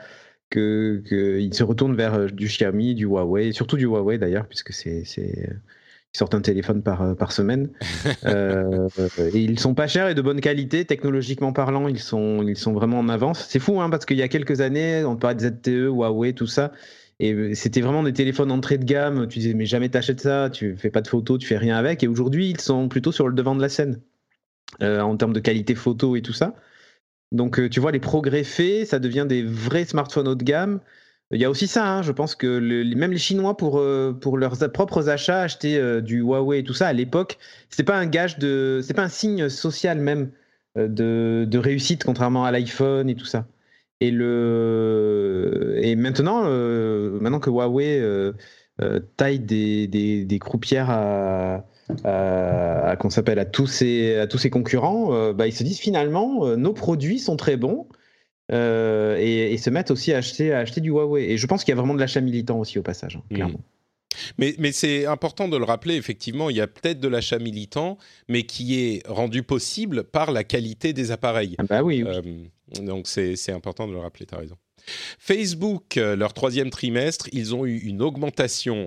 se retournent vers du Xiaomi, du Huawei, surtout du Huawei d'ailleurs, puisque ils sortent un téléphone par semaine. Et ils sont pas chers et de bonne qualité, technologiquement parlant, ils sont vraiment en avance. C'est fou, hein, parce qu'il y a quelques années, on parlait de ZTE, Huawei, tout ça, et c'était vraiment des téléphones entrée de gamme. Tu disais, mais jamais t'achètes ça, tu fais pas de photos, tu fais rien avec. Et aujourd'hui, ils sont plutôt sur le devant de la scène, en termes de qualité photo et tout ça. Donc, tu vois, les progrès faits, ça devient des vrais smartphones haut de gamme. Il y a aussi ça, hein, je pense que même les Chinois, pour leurs propres achats, acheter du Huawei et tout ça, à l'époque, c'est pas un signe social même de réussite, contrairement à l'iPhone et tout ça. Et maintenant que Huawei taille des croupières à tous ses concurrents, ils se disent finalement, nos produits sont très bons. Et se mettent aussi à acheter du Huawei. Et je pense qu'il y a vraiment de l'achat militant aussi au passage, hein, clairement. Mais c'est important de le rappeler, effectivement, il y a peut-être de l'achat militant, mais qui est rendu possible par la qualité des appareils. Ah bah oui. Donc c'est important de le rappeler, tu as raison. Facebook, leur troisième trimestre, ils ont eu une augmentation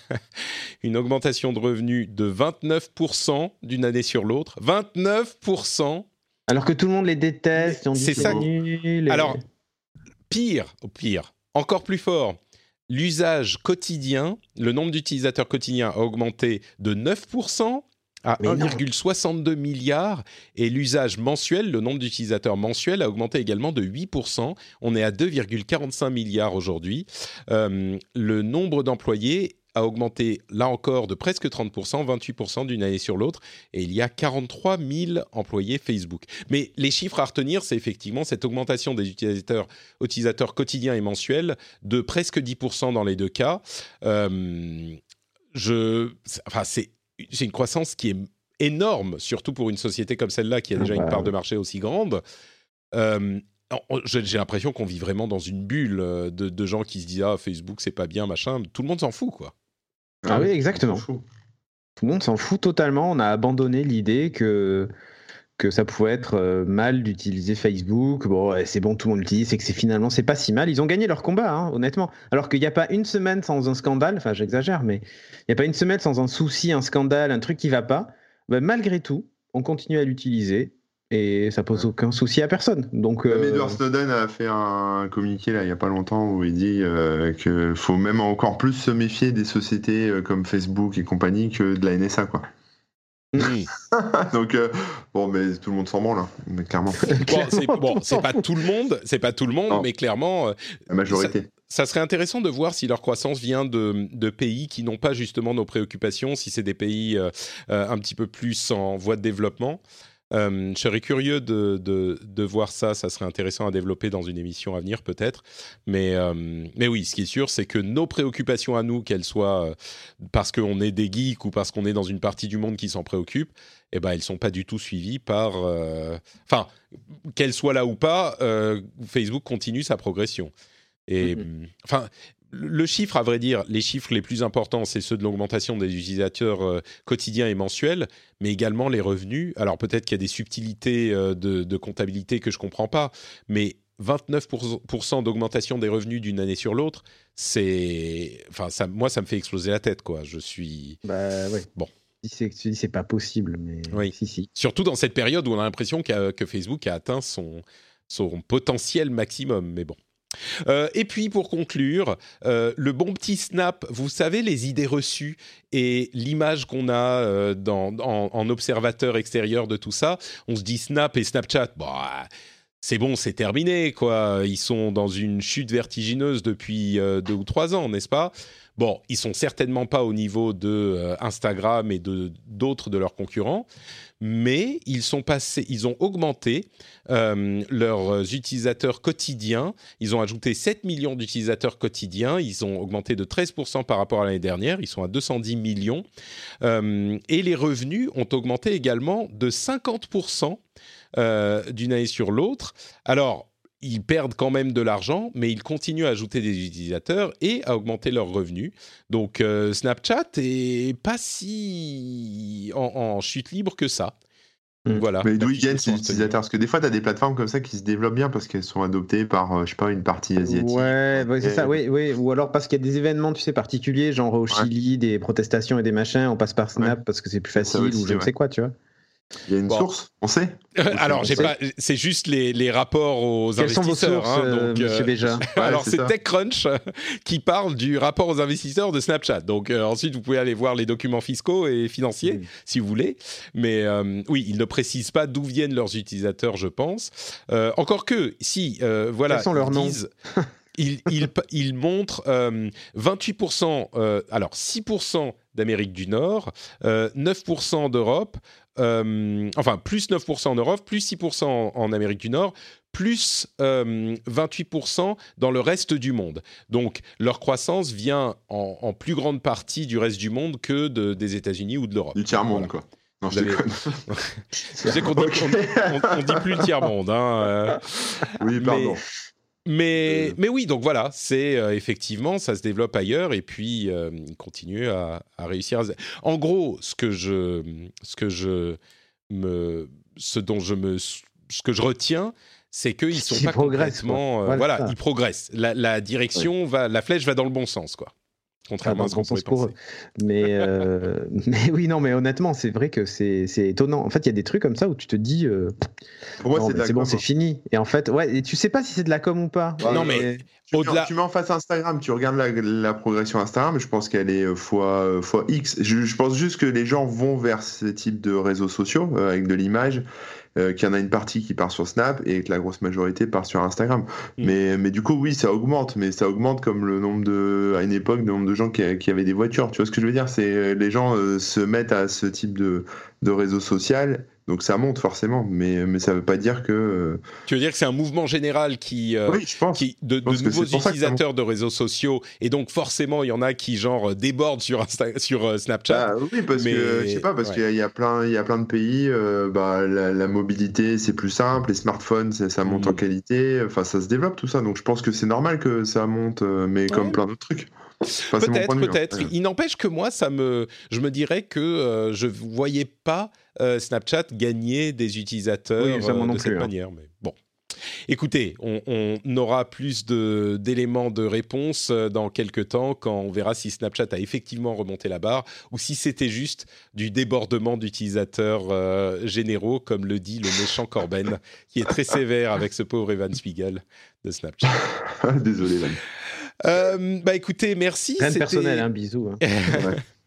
de revenus de 29% d'une année sur l'autre. 29%. Alors que tout le monde les déteste. C'est ça. Alors, pire, encore plus fort, l'usage quotidien, le nombre d'utilisateurs quotidiens a augmenté de 9% à 1,62 milliard, et l'usage mensuel, le nombre d'utilisateurs mensuels a augmenté également de 8%. On est à 2,45 milliards aujourd'hui. Le nombre d'employés a augmenté, là encore, de presque 30%, 28% d'une année sur l'autre, et il y a 43 000 employés Facebook. Mais les chiffres à retenir, c'est effectivement cette augmentation des utilisateurs quotidiens et mensuels de presque 10% dans les deux cas. C'est une croissance qui est énorme, surtout pour une société comme celle-là qui a déjà une part de marché aussi grande. J'ai l'impression qu'on vit vraiment dans une bulle de gens qui se disent « Ah, Facebook, c'est pas bien, machin ». Tout le monde s'en fout, quoi. Ah oui, exactement. Tout le monde s'en fout totalement. On a abandonné l'idée que ça pouvait être mal d'utiliser Facebook. Bon, c'est bon, tout le monde l'utilise, c'est que finalement, c'est pas si mal. Ils ont gagné leur combat, hein, honnêtement. Alors qu'il n'y a pas une semaine sans un scandale, enfin j'exagère, mais il n'y a pas une semaine sans un souci, un scandale, un truc qui va pas. Malgré tout, on continue à l'utiliser. Et ça pose aucun souci à personne. Donc, Edward Snowden a fait un communiqué là, il n'y a pas longtemps où il dit qu'il faut même encore plus se méfier des sociétés comme Facebook et compagnie que de la NSA, quoi. Donc mais tout le monde s'en branle, mais clairement. C'est pas tout le monde, non. Mais clairement, la majorité. Ça serait intéressant de voir si leur croissance vient de pays qui n'ont pas justement nos préoccupations, si c'est des pays un petit peu plus en voie de développement. Je serais curieux de voir ça. Ça serait intéressant à développer dans une émission à venir peut-être. Mais oui, ce qui est sûr, c'est que nos préoccupations à nous, qu'elles soient parce qu'on est des geeks ou parce qu'on est dans une partie du monde qui s'en préoccupe, elles ne sont pas du tout suivies par... Enfin, qu'elles soient là ou pas, Facebook continue sa progression. Et le chiffre, à vrai dire, les chiffres les plus importants, c'est ceux de l'augmentation des utilisateurs quotidiens et mensuels, mais également les revenus. Alors peut-être qu'il y a des subtilités de comptabilité que je ne comprends pas, mais 29% d'augmentation des revenus d'une année sur l'autre, moi, ça me fait exploser la tête, quoi. Je suis... ouais. Bon. Tu dis c'est pas possible, mais oui. Si. Surtout dans cette période où on a l'impression que Facebook a atteint son potentiel maximum, mais bon. Et puis pour conclure, le bon petit Snap, vous savez, les idées reçues et l'image qu'on a en observateur extérieur de tout ça, on se dit Snap et Snapchat, c'est bon, c'est terminé, quoi. Ils sont dans une chute vertigineuse depuis 2 ou 3 ans, n'est-ce pas ? Bon, ils sont certainement pas au niveau de Instagram et d'autres de leurs concurrents, mais ils ont augmenté leurs utilisateurs quotidiens. Ils ont ajouté 7 millions d'utilisateurs quotidiens. Ils ont augmenté de 13% par rapport à l'année dernière. Ils sont à 210 millions. Et les revenus ont augmenté également de 50% d'une année sur l'autre. Alors, ils perdent quand même de l'argent, mais ils continuent à ajouter des utilisateurs et à augmenter leurs revenus. Donc, Snapchat est pas si en chute libre que ça. Voilà. Mais d'où ils gagnent ces utilisateurs ? Parce que des fois, tu as des plateformes comme ça qui se développent bien parce qu'elles sont adoptées par, une partie asiatique. Ouais, c'est ça, oui. Ou alors parce qu'il y a des événements, particuliers, genre au Chili, des protestations et des machins, on passe par Snap parce que c'est plus facile, ou je ne sais quoi, tu vois. Il y a une source, on sait. Alors, c'est juste les rapports aux Quelles investisseurs. Sont vos sources, monsieur Béja ? Alors, c'est TechCrunch qui parle du rapport aux investisseurs de Snapchat. Donc, ensuite, vous pouvez aller voir les documents fiscaux et financiers, si vous voulez. Mais oui, ils ne précisent pas d'où viennent leurs utilisateurs, je pense. Encore que, si, voilà. Quels sont leurs noms ? Il montre 28%, alors 6% d'Amérique du Nord, 9% d'Europe, plus 9% en Europe, plus 6% en Amérique du Nord, plus 28% dans le reste du monde. Donc, leur croissance vient en plus grande partie du reste du monde que des États-Unis ou de l'Europe. Du tiers-monde, quoi. Non, je déconne. Je sais qu'on dit plus le tiers-monde. Oui, pardon. Mais oui, donc voilà, c'est effectivement, ça se développe ailleurs et puis il continue à réussir. En gros, ce que je retiens, c'est qu'ils sont pas complètement. Voilà, ils progressent. La direction la flèche va dans le bon sens, quoi. Contrairement à ce qu'on pourrait penser. Mais oui, non, mais honnêtement, c'est vrai que c'est étonnant. En fait, il y a des trucs comme ça où tu te dis, pour moi, c'est bon, c'est fini. Et en fait, et tu sais pas si c'est de la com ou pas. Non, mais tu mets en face Instagram, tu regardes la progression Instagram, je pense qu'elle est fois X. Je pense juste que les gens vont vers ce type de réseaux sociaux avec de l'image. Qu'il y en a une partie qui part sur Snap et que la grosse majorité part sur Instagram. Mais du coup, oui, ça augmente, mais ça augmente comme à une époque, le nombre de gens qui avaient des voitures. Tu vois ce que je veux dire ? C'est les gens se mettent à ce type de réseau social. Donc ça monte forcément, mais ça ne veut pas dire que... Tu veux dire que c'est un mouvement général oui, je pense. De nouveaux utilisateurs de réseaux sociaux, et donc forcément il y en a qui débordent sur Snapchat. Oui, parce que je sais pas, parce qu'il y a plein de pays, la mobilité c'est plus simple, les smartphones ça monte en qualité, enfin ça se développe tout ça, donc je pense que c'est normal que ça monte, mais comme plein d'autres trucs. Enfin, peut-être. Il n'empêche que moi, je me dirais que je ne voyais pas Snapchat gagner des utilisateurs de cette manière. Mais bon. Écoutez, on aura plus d'éléments de réponse dans quelques temps quand on verra si Snapchat a effectivement remonté la barre ou si c'était juste du débordement d'utilisateurs généraux, comme le dit le méchant Corben, qui est très sévère avec ce pauvre Evan Spiegel de Snapchat. Désolé, Evan. Écoutez, merci. Rien de personnel, bisous.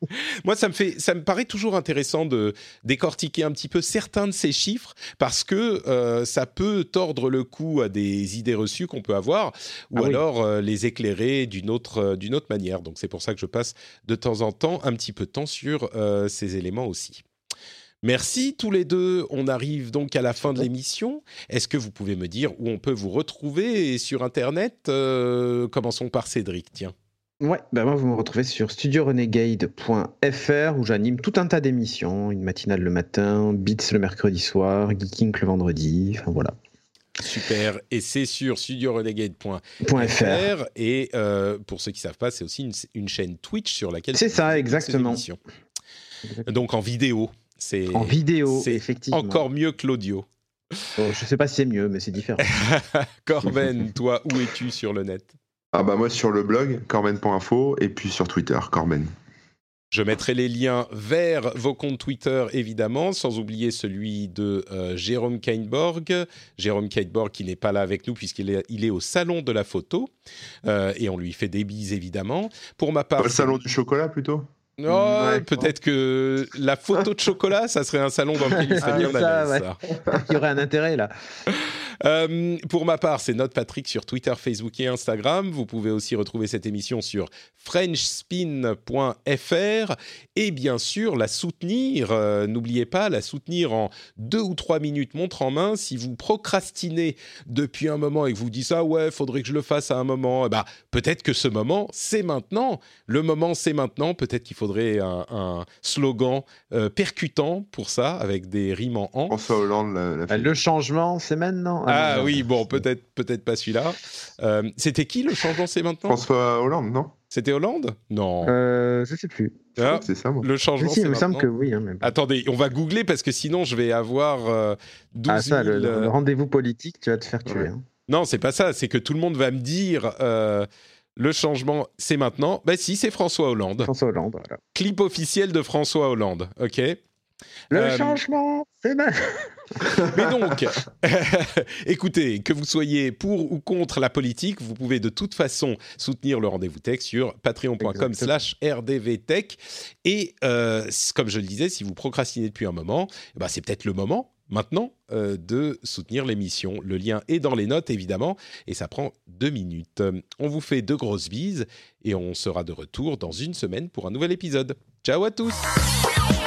Moi, ça me paraît toujours intéressant de décortiquer un petit peu certains de ces chiffres parce que ça peut tordre le cou à des idées reçues qu'on peut avoir ou alors les éclairer d'une autre manière. Donc, c'est pour ça que je passe de temps en temps un petit peu de temps sur ces éléments aussi. Merci tous les deux. On arrive donc à la fin de l'émission. Est-ce que vous pouvez me dire où on peut vous retrouver sur Internet ? Commençons par Cédric, tiens. Ouais, moi vous me retrouvez sur studiorenegade.fr où j'anime tout un tas d'émissions, une matinale le matin, Beats le mercredi soir, Geeking le vendredi, enfin voilà. Super, et c'est sur studiorenegade.fr et pour ceux qui ne savent pas, c'est aussi une chaîne Twitch sur laquelle... C'est ça, exactement. Donc en vidéo. En vidéo, effectivement. Encore mieux que l'audio. Je ne sais pas si c'est mieux, mais c'est différent. Corben, toi, où es-tu sur le net ? Moi, sur le blog, corben.info, et puis sur Twitter, Corben. Je mettrai les liens vers vos comptes Twitter, évidemment, sans oublier celui de Jérôme Kainborg. Jérôme Kainborg qui n'est pas là avec nous puisqu'il est au Salon de la Photo. Et on lui fait des bises, évidemment. Pour ma part... Le Salon du chocolat, plutôt ? Peut-être que la photo de chocolat, ça serait un salon dans lequel il serait bien d'aller, ça. Il y aurait un intérêt, là. Pour ma part, c'est Note Patrick sur Twitter, Facebook et Instagram. Vous pouvez aussi retrouver cette émission sur frenchspin.fr et bien sûr la soutenir. N'oubliez pas, la soutenir en 2 ou 3 minutes montre en main. Si vous procrastinez depuis un moment et que vous dites faudrait que je le fasse à un moment, peut-être que ce moment, c'est maintenant. Le moment, c'est maintenant. Peut-être qu'il faudrait un slogan percutant pour ça, avec des rimes en « an ». François Hollande le changement, c'est maintenant. Peut-être pas celui-là. C'était qui le changement, c'est maintenant ? François Hollande, non ? C'était Hollande ? Non. Je sais plus. Je crois que c'est ça, moi. Le changement, c'est maintenant. Il me semble que oui. Mais... Attendez, on va googler parce que sinon je vais avoir 12 000... le rendez-vous politique, tu vas te faire tuer. Ouais. Hein. Non, c'est pas ça. C'est que tout le monde va me dire... le changement, c'est maintenant. Si, c'est François Hollande. François Hollande, voilà. Clip officiel de François Hollande, ok. Le changement, c'est maintenant. Mais donc, écoutez, que vous soyez pour ou contre la politique, vous pouvez de toute façon soutenir le Rendez-vous Tech sur patreon.com/rdvtech. Et comme je le disais, si vous procrastinez depuis un moment, c'est peut-être le moment maintenant de soutenir l'émission. Le lien est dans les notes, évidemment, et ça prend 2 minutes. On vous fait de grosses bises et on sera de retour dans une semaine pour un nouvel épisode. Ciao à tous!